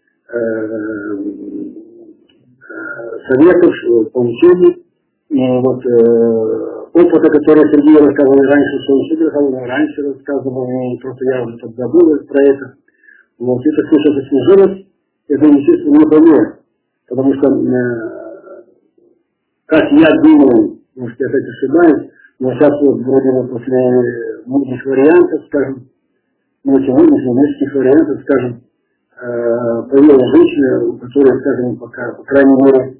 советов, получений. И вот опыта, который Сергей рассказывал раньше, что он Сергей раньше рассказывал, и просто я уже так забыл про это. Вот это все, что сложилось, это, естественно, не поверь. Потому что, как я думаю, может, я опять ошибаюсь, но сейчас вот вроде бы после многих вариантов, скажем, очень многих вариантов, скажем, появилась женщина, у которой, скажем, пока, по крайней мере,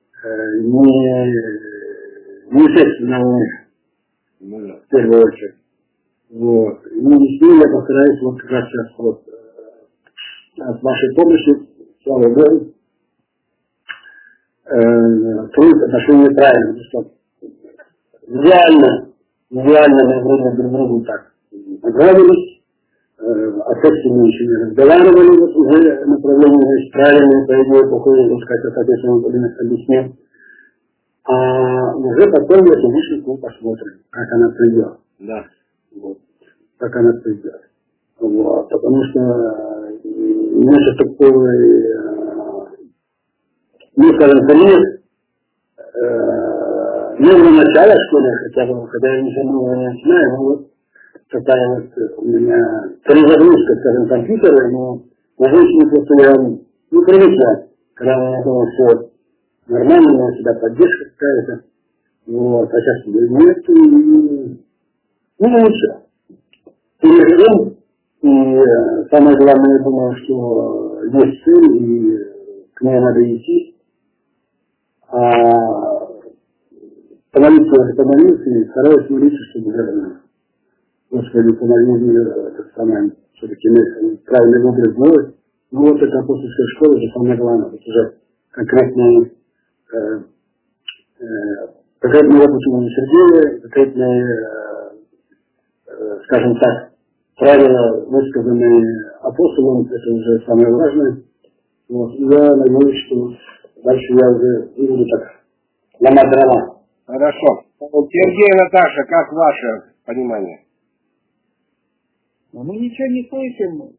не секс на уме, в первую очередь. Вот. И с ней я постараюсь вот как раз сейчас вот с вашей помощью, слава Богу, строить отношения правильно, потому что реально мы вроде друг другу так нравились, о сексе мы еще не разговаривали, вот уже направление, значит, правильное, по идее, плохое, вот как я, соответственно, объяснил. А уже потом эту личность посмотрим, как она придет. Да. Вот. Как она придет. Вот. Потому что наше такое ну, скажем, конец, нового начала, что ли, хотя бы, когда я ничего нового не начинаю, ну вот такая вот у меня перезагрузка, скажем, компьютера, но уже очень просто я, ну, привыкла, когда у меня было все нормально, у меня всегда поддержка какая-то, вот, а сейчас нет, и, ну, ничего. Переживем, и самое главное, я думаю, что есть цель, и к ней надо идти. Помолиться и стараюсь молиться, чтобы Господи, помоги мне, так самое, все-таки правильный образ сделать. Ну вот это апостольская школа же самое главное, это уже конкретная работа у Сергея, конкретные, скажем так, правила, высказанные апостолом, это уже самое важное. Вот. Я надеюсь, что дальше я уже не буду так ломать дрова.
Хорошо. Сергей, Наташа, как ваше понимание?
Мы ничего не слышим.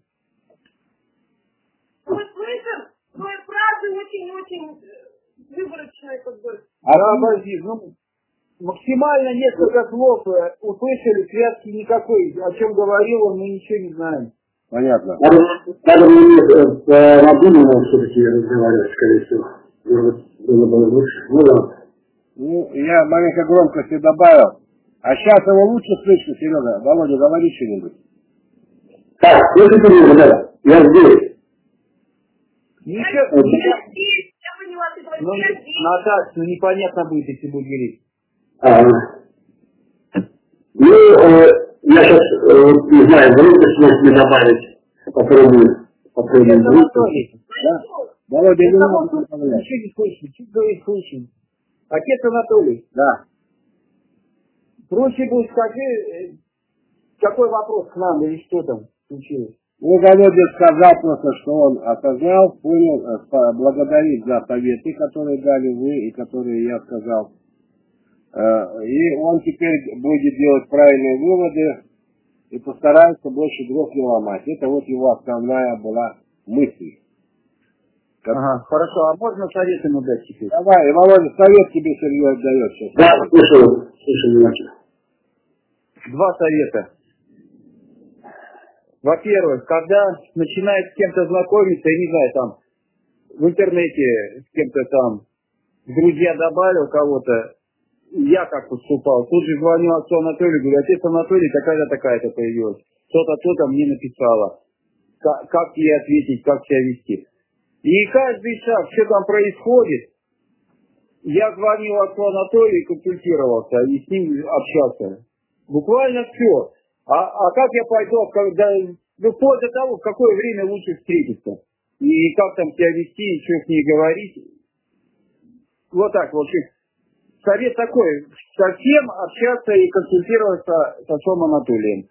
Мы слышим, но фразы очень-очень выборочные, как бы.
Подожди, максимально несколько слов услышали, связки никакой. О чем говорил он, мы ничего не знаем.
Понятно.
Надо мне по мобильному все-таки разговаривать, скорее всего. Было бы лучше. Ну да.
Ну, я маленько громкости добавил. А сейчас его лучше слышно, Серега. Володя, говори что-нибудь.
Так, слушайте меня, ребята, я здесь.
Ничего,
Я здесь, я поняла, ты говоришь, я здесь.
Наташа, непонятно будет, если будет говорить.
Ну, я сейчас, не знаю, громкость можете добавить. Попробую.
Это Анатолий.
Да? Володя, не надо добавлять.
Ничего не слышно, чуть говорит слышим. Отец Анатолий,
Да.
проще будет скажи, какой вопрос к нам или что там случилось?
Ну, Володя сказал просто, что он осознал, понял, благодарит за советы, которые дали вы и которые я сказал. И он теперь будет делать правильные выводы и постарается больше дров не ломать. Это вот его основная была мысль.
Ага, хорошо, а можно совет ему дать теперь?
Давай, Володя, совет тебе Сергей отдает сейчас.
Да, слушаю внимательно.
Два совета. Во-первых, когда начинает с кем-то знакомиться, я не знаю, там, в интернете с кем-то там, друзья добавил кого-то, я как поступал, тут же звоню отцу Анатолию, говорю, отец Анатолий, такая-то, такая-то появилась. Кто-то мне написала. Как ей ответить, как себя вести. И каждый шаг, что там происходит, я звонил отцу Анатолию, консультировался и с ним общался. Буквально все. А как я пойду, вплоть до того, в какое время лучше встретиться. И как там себя вести, и что с ней говорить. Вот так, в общем. Совет такой, совсем общаться и консультироваться с отцом Анатолием.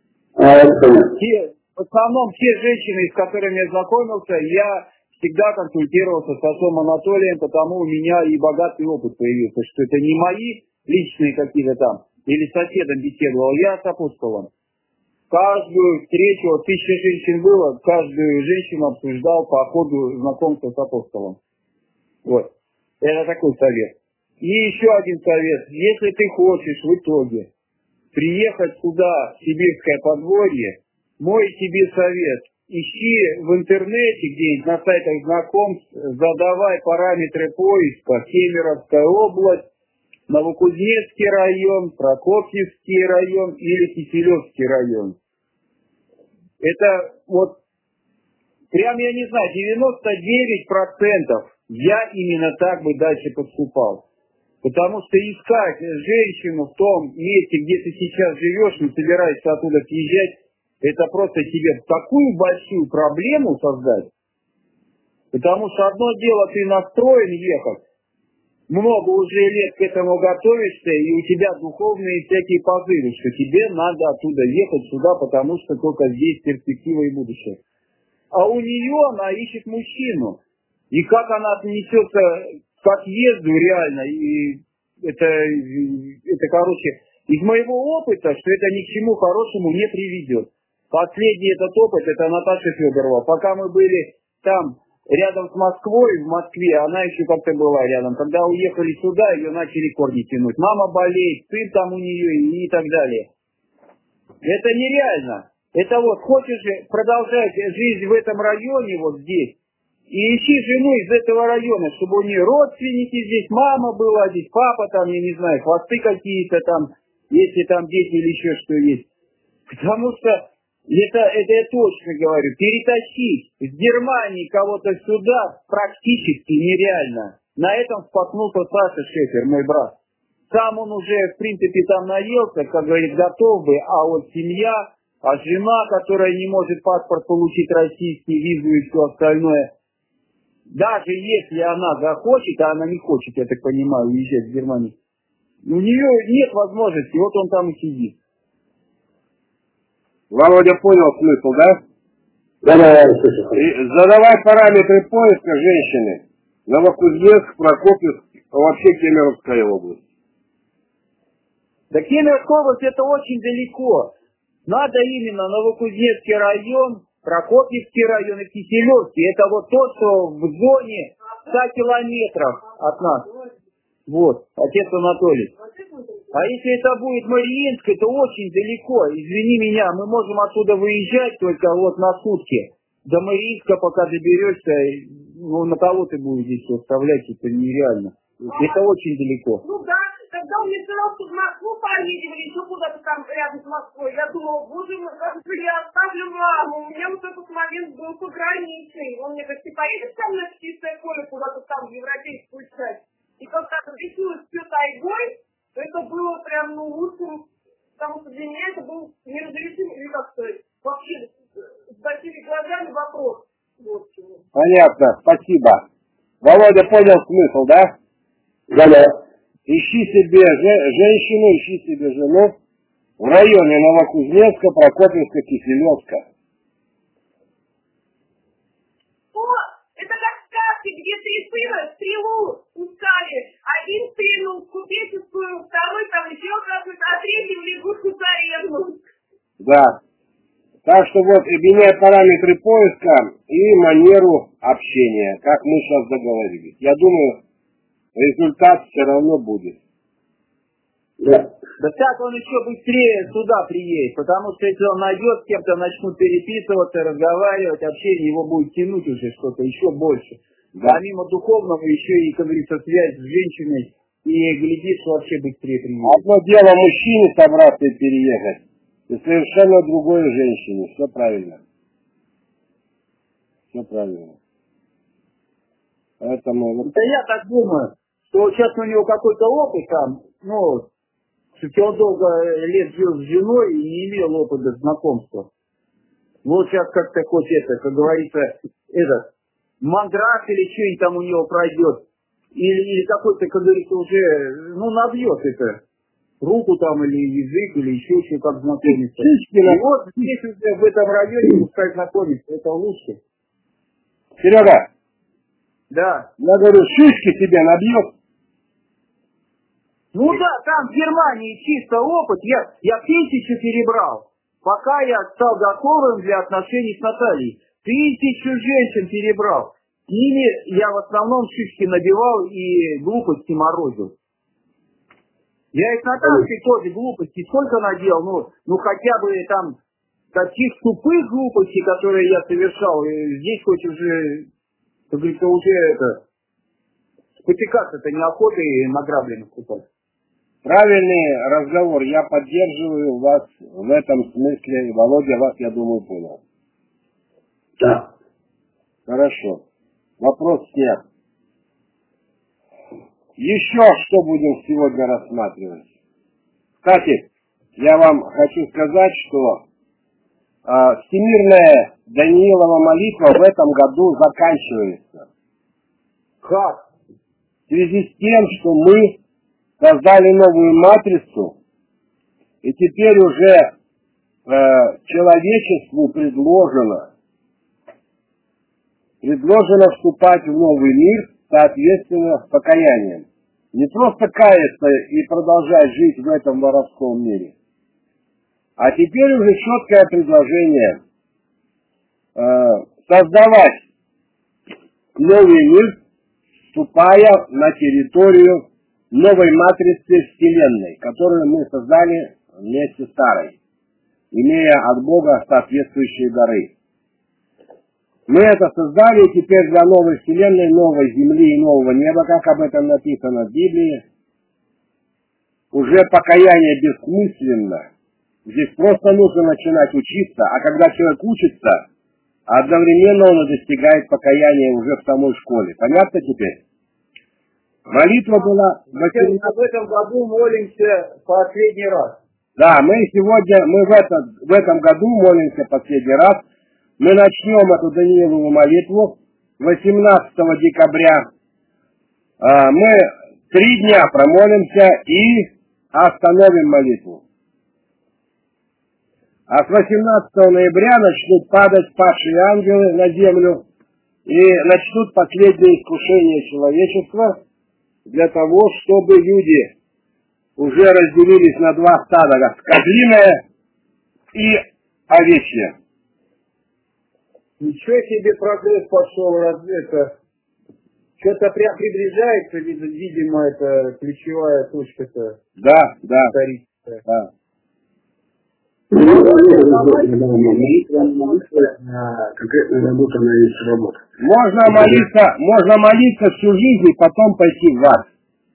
В основном те женщины, с которыми я знакомился, я всегда консультировался с отцом Анатолием, потому у меня и богатый опыт появился, что это не мои личные какие-то там, или с соседом беседовал, я с апостолом. Каждую встречу, вот 1000 женщин было, каждую женщину обсуждал по ходу знакомства с апостолом. Вот. Это такой совет. И еще один совет. Если ты хочешь в итоге приехать сюда, в Сибирское подворье, мой тебе совет. Ищи в интернете где-нибудь на сайтах знакомств, задавай параметры поиска: Кемеровская область, Новокузнецкий район, Прокопьевский район или Киселевский район. Это вот, прям я не знаю, 99% я именно так бы дальше поступал. Потому что искать женщину в том месте, где ты сейчас живешь, не собираешься оттуда съезжать, это просто тебе такую большую проблему создать. Потому что одно дело, ты настроен ехать, много уже лет к этому готовишься, и у тебя духовные всякие позывы, что тебе надо оттуда ехать сюда, потому что только здесь перспектива и будущее. А у нее она ищет мужчину. И как она отнесется к отъезду реально, и это, короче, из моего опыта, что это ни к чему хорошему не приведет. Последний этот опыт, это Наташа Федорова. Пока мы были там, рядом с Москвой, в Москве, она еще как-то была рядом. Когда уехали сюда, ее начали корни тянуть. Мама болеет, сын там у нее и так далее. Это нереально. Это вот, хочешь продолжать жизнь в этом районе, вот здесь, и ищи жену из этого района, чтобы у нее родственники здесь, мама была здесь, папа там, я не знаю, хвосты какие-то там, если там дети или еще что есть. Потому что это я точно говорю, перетащить из Германии кого-то сюда практически нереально. На этом споткнулся Саша Шефер, мой брат. Сам он уже, в принципе, там наелся, как говорит, готов бы, а вот семья, А жена, которая не может паспорт получить российский, визу и все остальное, даже если она захочет, а она не хочет, я так понимаю, уезжать в Германию, у нее нет возможности, вот он там и сидит.
Володя понял смысл, да?
Да, я слышу.
И задавай параметры поиска женщины. Новокузнецк, Прокопьевск, вообще Кемеровская область.
Да Кемеровская область это очень далеко. Надо именно Новокузнецкий район, Прокопьевский район и Киселевский. Это вот то, что в зоне 100 километров от нас. Вот, отец Анатолий. А если это будет Мариинск, это очень далеко. Извини меня, мы можем оттуда выезжать только вот на сутки. До Мариинска пока доберешься, ну на кого ты будешь здесь оставлять, это нереально. Это очень далеко.
Ну да, когда он мне сказал, что в Москву поедем или еще куда-то там рядом с Москвой, я думала, боже мой, как же я оставлю маму, у меня вот этот момент был пограничный. Он мне говорит, ты поедешь там на чистое поле куда-то там в европейскую часть? И когда решилось все тайгой, то это было прям, ну, лучшим, потому что для меня это был неразрешимый, или как сказать, вообще с большими глазами вопрос. Вот чего.
Понятно, спасибо. Володя понял смысл, да?
Да.
Ищи себе женщину, ищи себе жену в районе Новокузнецка, Прокопьевска, Киселевска.
О, это как в сказке, где три сына стрелу пускали. Один стрельнул в купеческую, второй там еще какую-то, а третий в лягушку царевну.
Да. Так что вот, меняй параметры поиска и манеру общения, как мы сейчас договорились. Я думаю, результат все равно будет.
Да.
Да так он еще быстрее сюда приедет, потому что если он найдет с кем-то, начнут переписываться, разговаривать, общение его будет тянуть уже что-то еще больше.
Да.
Помимо духовного еще и, как говорится, связь с женщиной, и глядишь, вообще быстрее приедет.
Одно дело мужчине собраться и переехать, и совершенно другое женщине. Все правильно. Все правильно. Поэтому...
Это я так думаю, что сейчас у него какой-то опыт там, ну, что он долго лет жил с женой и не имел опыта знакомства. Вот сейчас как-то хоть это, как говорится, этот, мандраж или что-нибудь там у него пройдет. Или какой-то, как говорится, уже, ну, набьет это. Руку там, или язык, или еще что как знакомиться. И вот здесь уже в этом районе пускай знакомиться, это лучше.
Серега,
Да.
я говорю, шишки тебе набьет.
Ну да, там в Германии чисто опыт. Я 1000 перебрал, пока я стал готовым для отношений с Натальей. 1000 женщин перебрал. С ними я в основном шишки набивал и глупости морозил. Я и с Наташей тоже глупости сколько наделал, ну хотя бы там таких тупых глупостей, которые я совершал, здесь хоть уже, как говорится, уже это, спотыкаться-то неохота и на грабли наступать.
Правильный разговор. Я поддерживаю вас в этом смысле. И Володя вас, я думаю, понял.
Да.
Хорошо. Вопрос снят. Еще что будем сегодня рассматривать? Кстати, я вам хочу сказать, что Всемирная Даниилова молитва в этом году заканчивается.
Как?
В связи с тем, что мы создали новую матрицу, и теперь уже человечеству предложено вступать в новый мир, соответственно, с покаянием. Не просто каяться и продолжать жить в этом воровском мире, а теперь уже четкое предложение создавать новый мир, вступая на территорию новой матрицы Вселенной, которую мы создали вместе с старой, имея от Бога соответствующие дары. Мы это создали, и теперь для новой Вселенной, новой Земли и нового неба, как об этом написано в Библии, уже покаяние бессмысленно. Здесь просто нужно начинать учиться, а когда человек учится, одновременно он достигает покаяния уже в самой школе. Понятно теперь? Молитва была...
В этом году молимся последний раз.
Да, мы в этом году молимся последний раз. Мы начнем эту Даниилову молитву 18 декабря. Мы 3 дня промолимся и остановим молитву. А с 18 ноября начнут падать падшие ангелы на землю и начнут последние искушения человечества для того, чтобы люди уже разделились на 2 стада, козлиное и овечье.
Ничего себе прогресс пошел, что-то прям приближается, видимо, это ключевая точка-то.
Да.
Конкретная работа на есть работа.
Можно молиться всю жизнь и потом пойти в ад.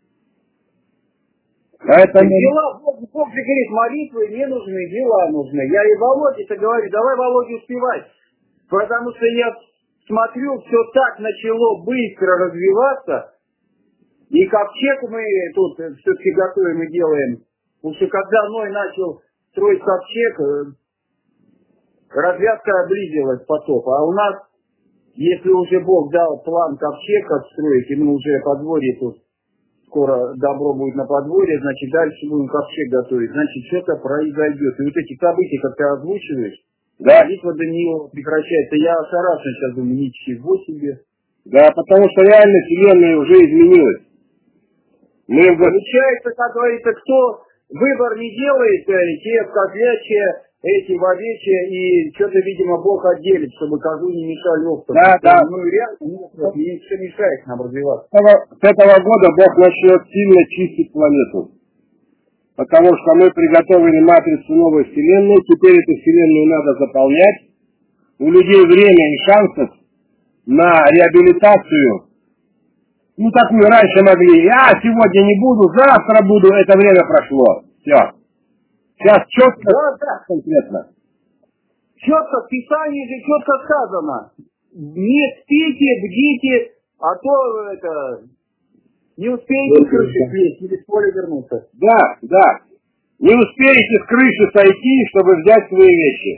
Поэтому...
Бог же говорит, молитвы не нужны, дела нужны. Я и Володе-то говорю, давай, Володе, успевать. Потому что я смотрю, все так начало быстро развиваться. И ковчег мы тут все-таки готовим и делаем. Потому что когда Ной начал строить ковчег, развязка близилась потопа. А у нас, если уже Бог дал план ковчег отстроить, и мы уже подворье тут, скоро добро будет на подворье, значит, дальше будем ковчег готовить. Значит, что-то произойдет. И вот эти события, как ты озвучиваешь, молитва Даниила прекращается. Я ошарашен сейчас, думаю, ничего себе.
Да, потому что реально Вселенная уже изменилась.
Получается, как говорится, кто выбор не делает, те в козлячье, эти в овечье, и что-то, видимо, Бог отделит, чтобы козлу не мешали овцам.
Да.
Ну, реально, не все мешает нам развиваться.
С этого года Бог начнет сильно чистить планету. Потому что мы приготовили матрицу новой Вселенной, теперь эту Вселенную надо заполнять. У людей время и шансов на реабилитацию. Ну, так мы раньше могли, сегодня не буду, завтра буду, это время прошло. Все. Сейчас четко, конкретно.
Четко, в Писании же четко сказано. Не спите, бдите, а то не успеете с крыши слезть или с поля вернуться.
Да. Не успеете с крыши сойти, чтобы взять свои вещи.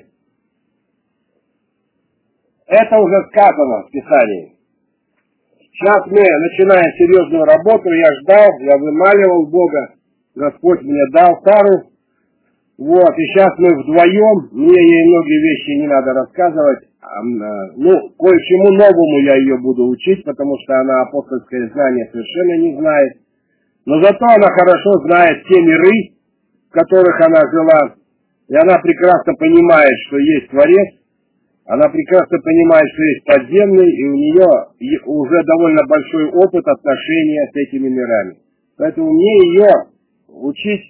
Это уже сказано в Писании. Сейчас мы начинаем серьезную работу, я ждал, я вымаливал Бога, Господь мне дал Сару. Вот, и сейчас мы вдвоем, мне ей многие вещи не надо рассказывать, кое-чему новому я ее буду учить, потому что она апостольское знание совершенно не знает. Но зато она хорошо знает те миры, в которых она жила, и она прекрасно понимает, что есть Творец. Она прекрасно понимает, что есть подземный, и у нее уже довольно большой опыт отношения с этими мирами. Поэтому мне ее учить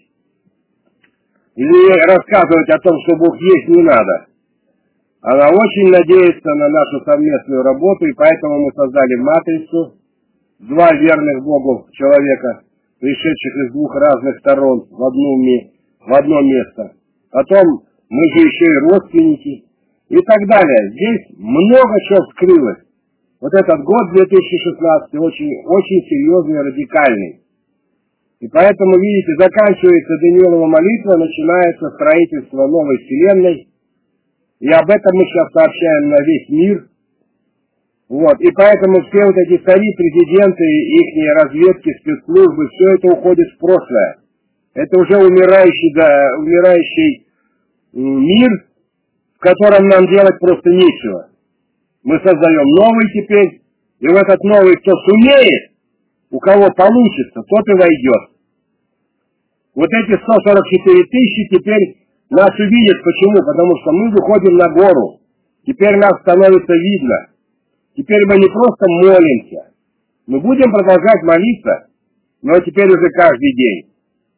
или рассказывать о том, что Бог есть, не надо. Она очень надеется на нашу совместную работу, и поэтому мы создали матрицу, 2 верных Богу человека, пришедших из 2 разных сторон в одно место. Потом мы же еще и родственники. И так далее. Здесь много чего вскрылось. Вот этот год 2016 очень серьезный и радикальный. И поэтому, видите, заканчивается Даниилова молитва, начинается строительство новой Вселенной. И об этом мы сейчас сообщаем на весь мир. Вот. И поэтому все вот эти цари, президенты, их разведки, спецслужбы, все это уходит в прошлое. Это уже умирающий мир, в котором нам делать просто нечего. Мы создаем новый теперь, и в этот новый, кто сумеет, у кого получится, тот и войдет. Вот эти 144 тысячи теперь нас увидят. Почему? Потому что мы выходим на гору. Теперь нас становится видно. Теперь мы не просто молимся. Мы будем продолжать молиться, но теперь уже каждый день.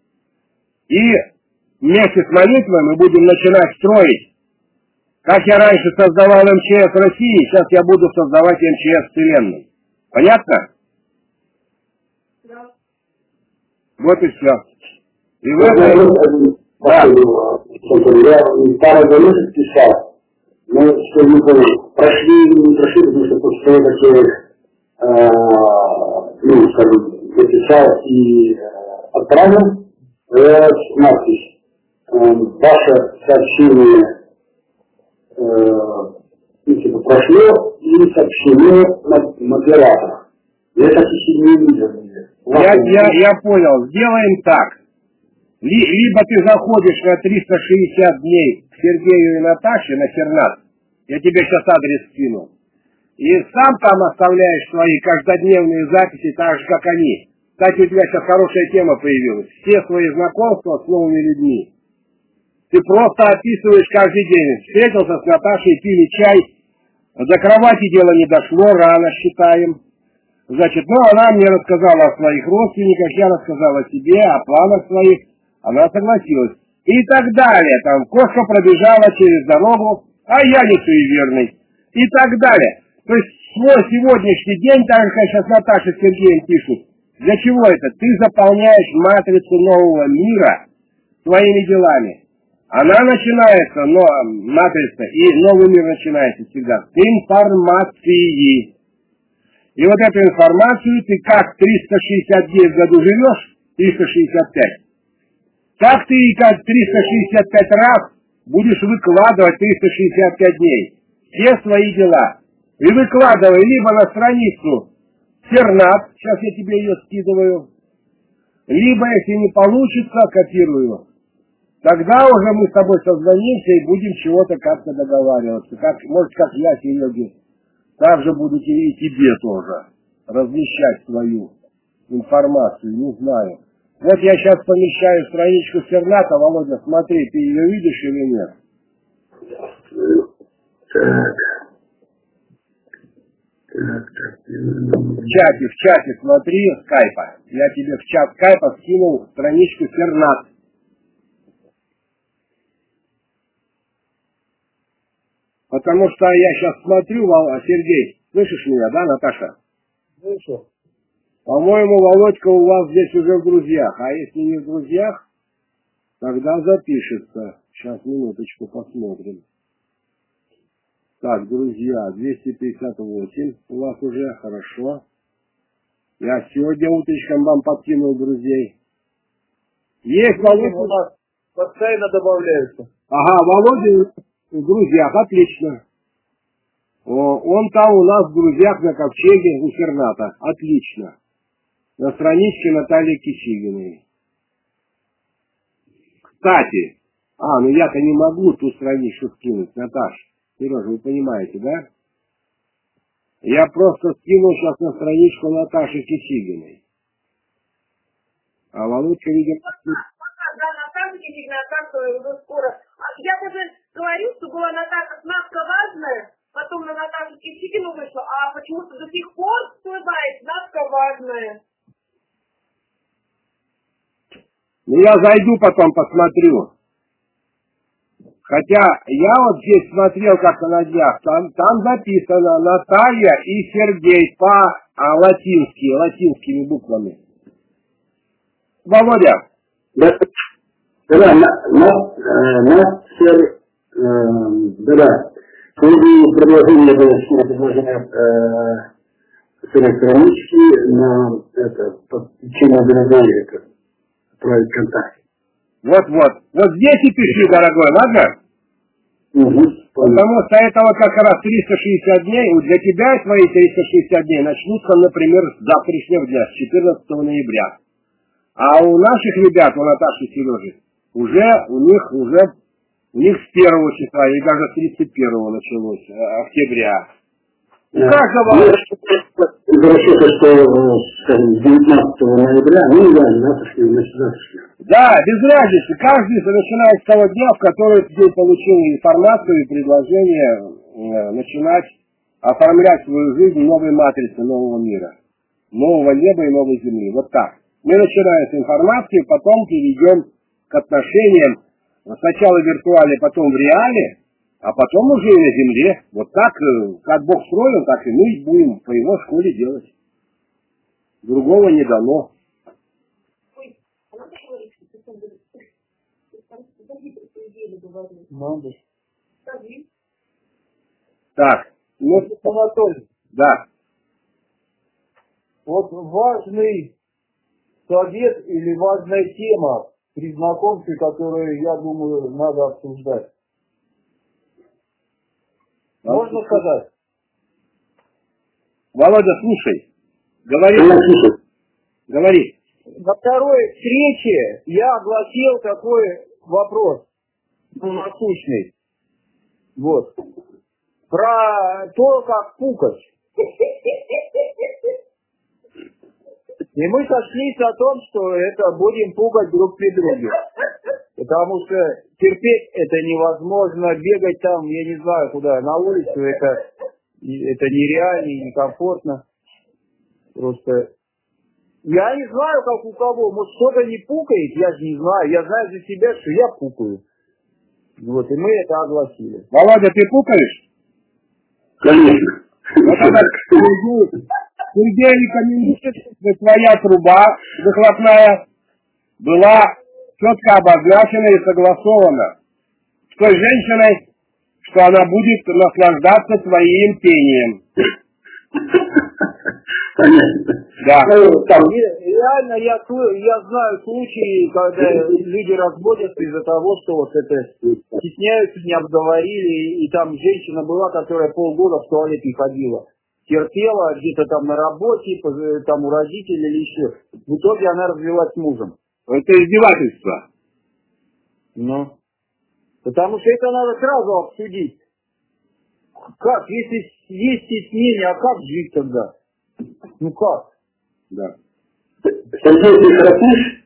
И вместе с молитвой мы будем начинать строить. Как я раньше создавал МЧС России, сейчас я буду создавать МЧС Вселенной. Понятно?
Да.
Вот и все. И в
этом... Да. Я пару минут писал, но что не понял. Прошли, потому что я такие, скажем, записал и отправил в надпись. ваше сообщение прошло и сообщение модератора. Я это не видел.
Я понял. Сделаем так. Либо ты заходишь на 360 дней к Сергею и Наташе на Сернат, я тебе сейчас адрес скину, и сам там оставляешь свои каждодневные записи так же, как они. Кстати, у тебя сейчас хорошая тема появилась. Все свои знакомства с новыми людьми. Ты просто описываешь каждый день. Встретился с Наташей, пили чай, до кровати дело не дошло, рано считаем. Значит, она мне рассказала о своих родственниках, я рассказал о себе, о планах своих. Она согласилась. И так далее. Там кошка пробежала через дорогу, а я не суеверный. И так далее. То есть свой сегодняшний день, так как сейчас Наташа с Сергеем пишут, для чего это? Ты заполняешь матрицу нового мира своими делами. Она начинается, но матрица, и новый мир начинается всегда с информации. И вот эту информацию ты как 360 дней в году живешь, 365. Так ты как 365 раз будешь выкладывать 365 дней все свои дела. И выкладывай либо на страницу Сернат, сейчас я тебе ее скидываю, либо, если не получится, копирую. Тогда уже мы с тобой созвонимся и будем чего-то как-то договариваться. Может, как я, Сереге, так же буду и тебе тоже размещать свою информацию, не знаю. Вот я сейчас помещаю страничку Серната, Володя, смотри, ты ее видишь или нет? В чате смотри, скайпа. Я тебе в чат скайпа скинул страничку Сернат. Потому что я сейчас смотрю, Сергей, слышишь меня, да, Наташа?
Слышу.
По-моему, Володька у вас здесь уже в друзьях. А если не в друзьях, тогда запишется. Сейчас, минуточку, посмотрим. Так, друзья, 258 у вас уже, хорошо. Я сегодня утречком вам подкинул друзей. Есть Володя?
У нас постоянно добавляются.
Ага, Володя в друзьях, отлично. Он там у нас в друзьях на ковчеге у Серната. Отлично. На страничке Натальи Кичигиной. Кстати, ну я-то не могу ту страничку скинуть, Наташ. Сережа, вы понимаете, да? Я просто скинул сейчас на страничку Наташи Кичигиной. А Володька, видимо...
Да, Наташа Кичигина, уже скоро. Я даже говорю, что была Наташа Знака важная, потом на Наташу Кичигину вышла, а почему-то до сих пор всплывает Знака важная.
Ну, я зайду потом посмотрю. Хотя я вот здесь смотрел как-то на днях, там записано Наталья и Сергей латинскими буквами. Володя.
Да, предложение странички на тему друзей, отправить контакт.
Вот здесь и пиши, дорогой, ладно?
Угу.
Потому что это вот как раз 360 дней, для тебя твои 360 дней начнутся, например, с завтрашнего дня, с 14 ноября. А у наших ребят, у Наташи и Сережи, у них с 1 числа, и даже с 31 началось, октября. У каждого...
Расчета, что с 19 ноября, завтрашнего.
Да, без разницы. Каждый начинает с того дня, в который ты получил информацию и предложение начинать оформлять свою жизнь в новой матрице нового мира. Нового неба и новой земли. Вот так. Мы начинаем с информации, потом перейдем к отношениям сначала в виртуале, потом в реале, а потом уже и на земле. Вот так, как Бог строил, так и мы будем по его школе делать. Другого не дано.
Надо.
Так.
Анатолий.
Да.
Вот важный совет или важная тема при знакомстве, которые, я думаю, надо обсуждать. Можно сказать?
Володя, слушай. Говори. Говори.
На второй встрече я огласил такой вопрос, насущный. Вот. Про то, как пукать. И мы сошлись о том, что это будем пугать друг при друге. Потому что терпеть это невозможно, бегать там, я не знаю куда, на улицу, это нереально и некомфортно. Просто я не знаю, как у кого, может кто-то не пукает, я же не знаю. Я знаю за себя, что я пукаю. Вот, и мы это огласили.
Володя, ты пукаешь?
Конечно.
Вот тогда Сергей рекомендует, что твоя труба выхлопная была четко обозначена и согласована с той женщиной, что она будет наслаждаться твоим пением.
Понятно.
Да.
Реально, я знаю случаи, когда люди разводятся из-за того, что вот это стесняются, не обговорили, и там женщина была, которая полгода в туалет не ходила. Терпела где-то там на работе, там у родителей или еще. В итоге она развелась с мужем.
Это издевательство.
Ну. Потому что это надо сразу обсудить. Как? Если есть стеснение, а как жить тогда? Ну как?
Да.
Сергей, ты храпишь?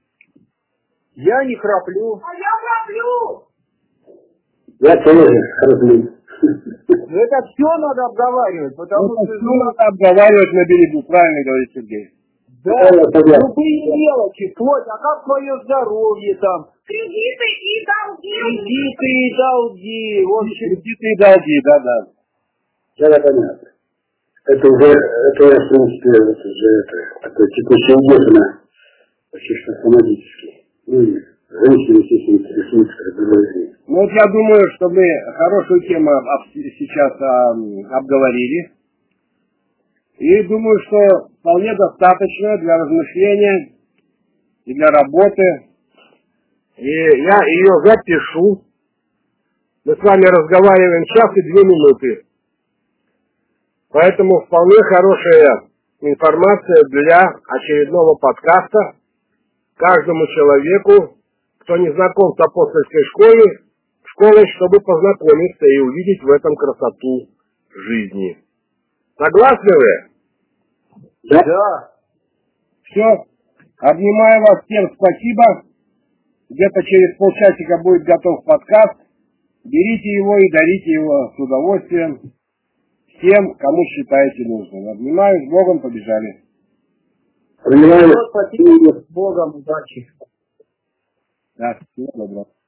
Я не храплю.
А я храплю!
Я тоже храплю.
Это все надо обговаривать, потому
Это
что...
все надо обговаривать на берегу, правильно говорит Сергей.
Да, любые мелочи, вплоть, а как твое здоровье там?
Кредиты и долги!
Кредиты и долги, в общем...
Кредиты и долги, да.
Да, понятно. Это уже, в принципе, это уже такой текущий удел, вообще что автоматически. Ну и женщины, естественно, интересуются, как бы,
Ну вот я думаю, что мы хорошую тему сейчас обговорили. И думаю, что вполне достаточно для размышления и для работы. И я ее запишу. Мы с вами разговариваем час и 2 минуты. Поэтому вполне хорошая информация для очередного подкаста каждому человеку, кто не знаком с апостольской школой, чтобы познакомиться и увидеть в этом красоту жизни. Согласны вы?
Да.
Все. Обнимаю вас всем, спасибо. Где-то через полчасика будет готов подкаст. Берите его и дарите его с удовольствием всем, кому считаете нужным. Обнимаю, с Богом, побежали.
Спасибо, с Богом, удачи.
Да, всего доброго.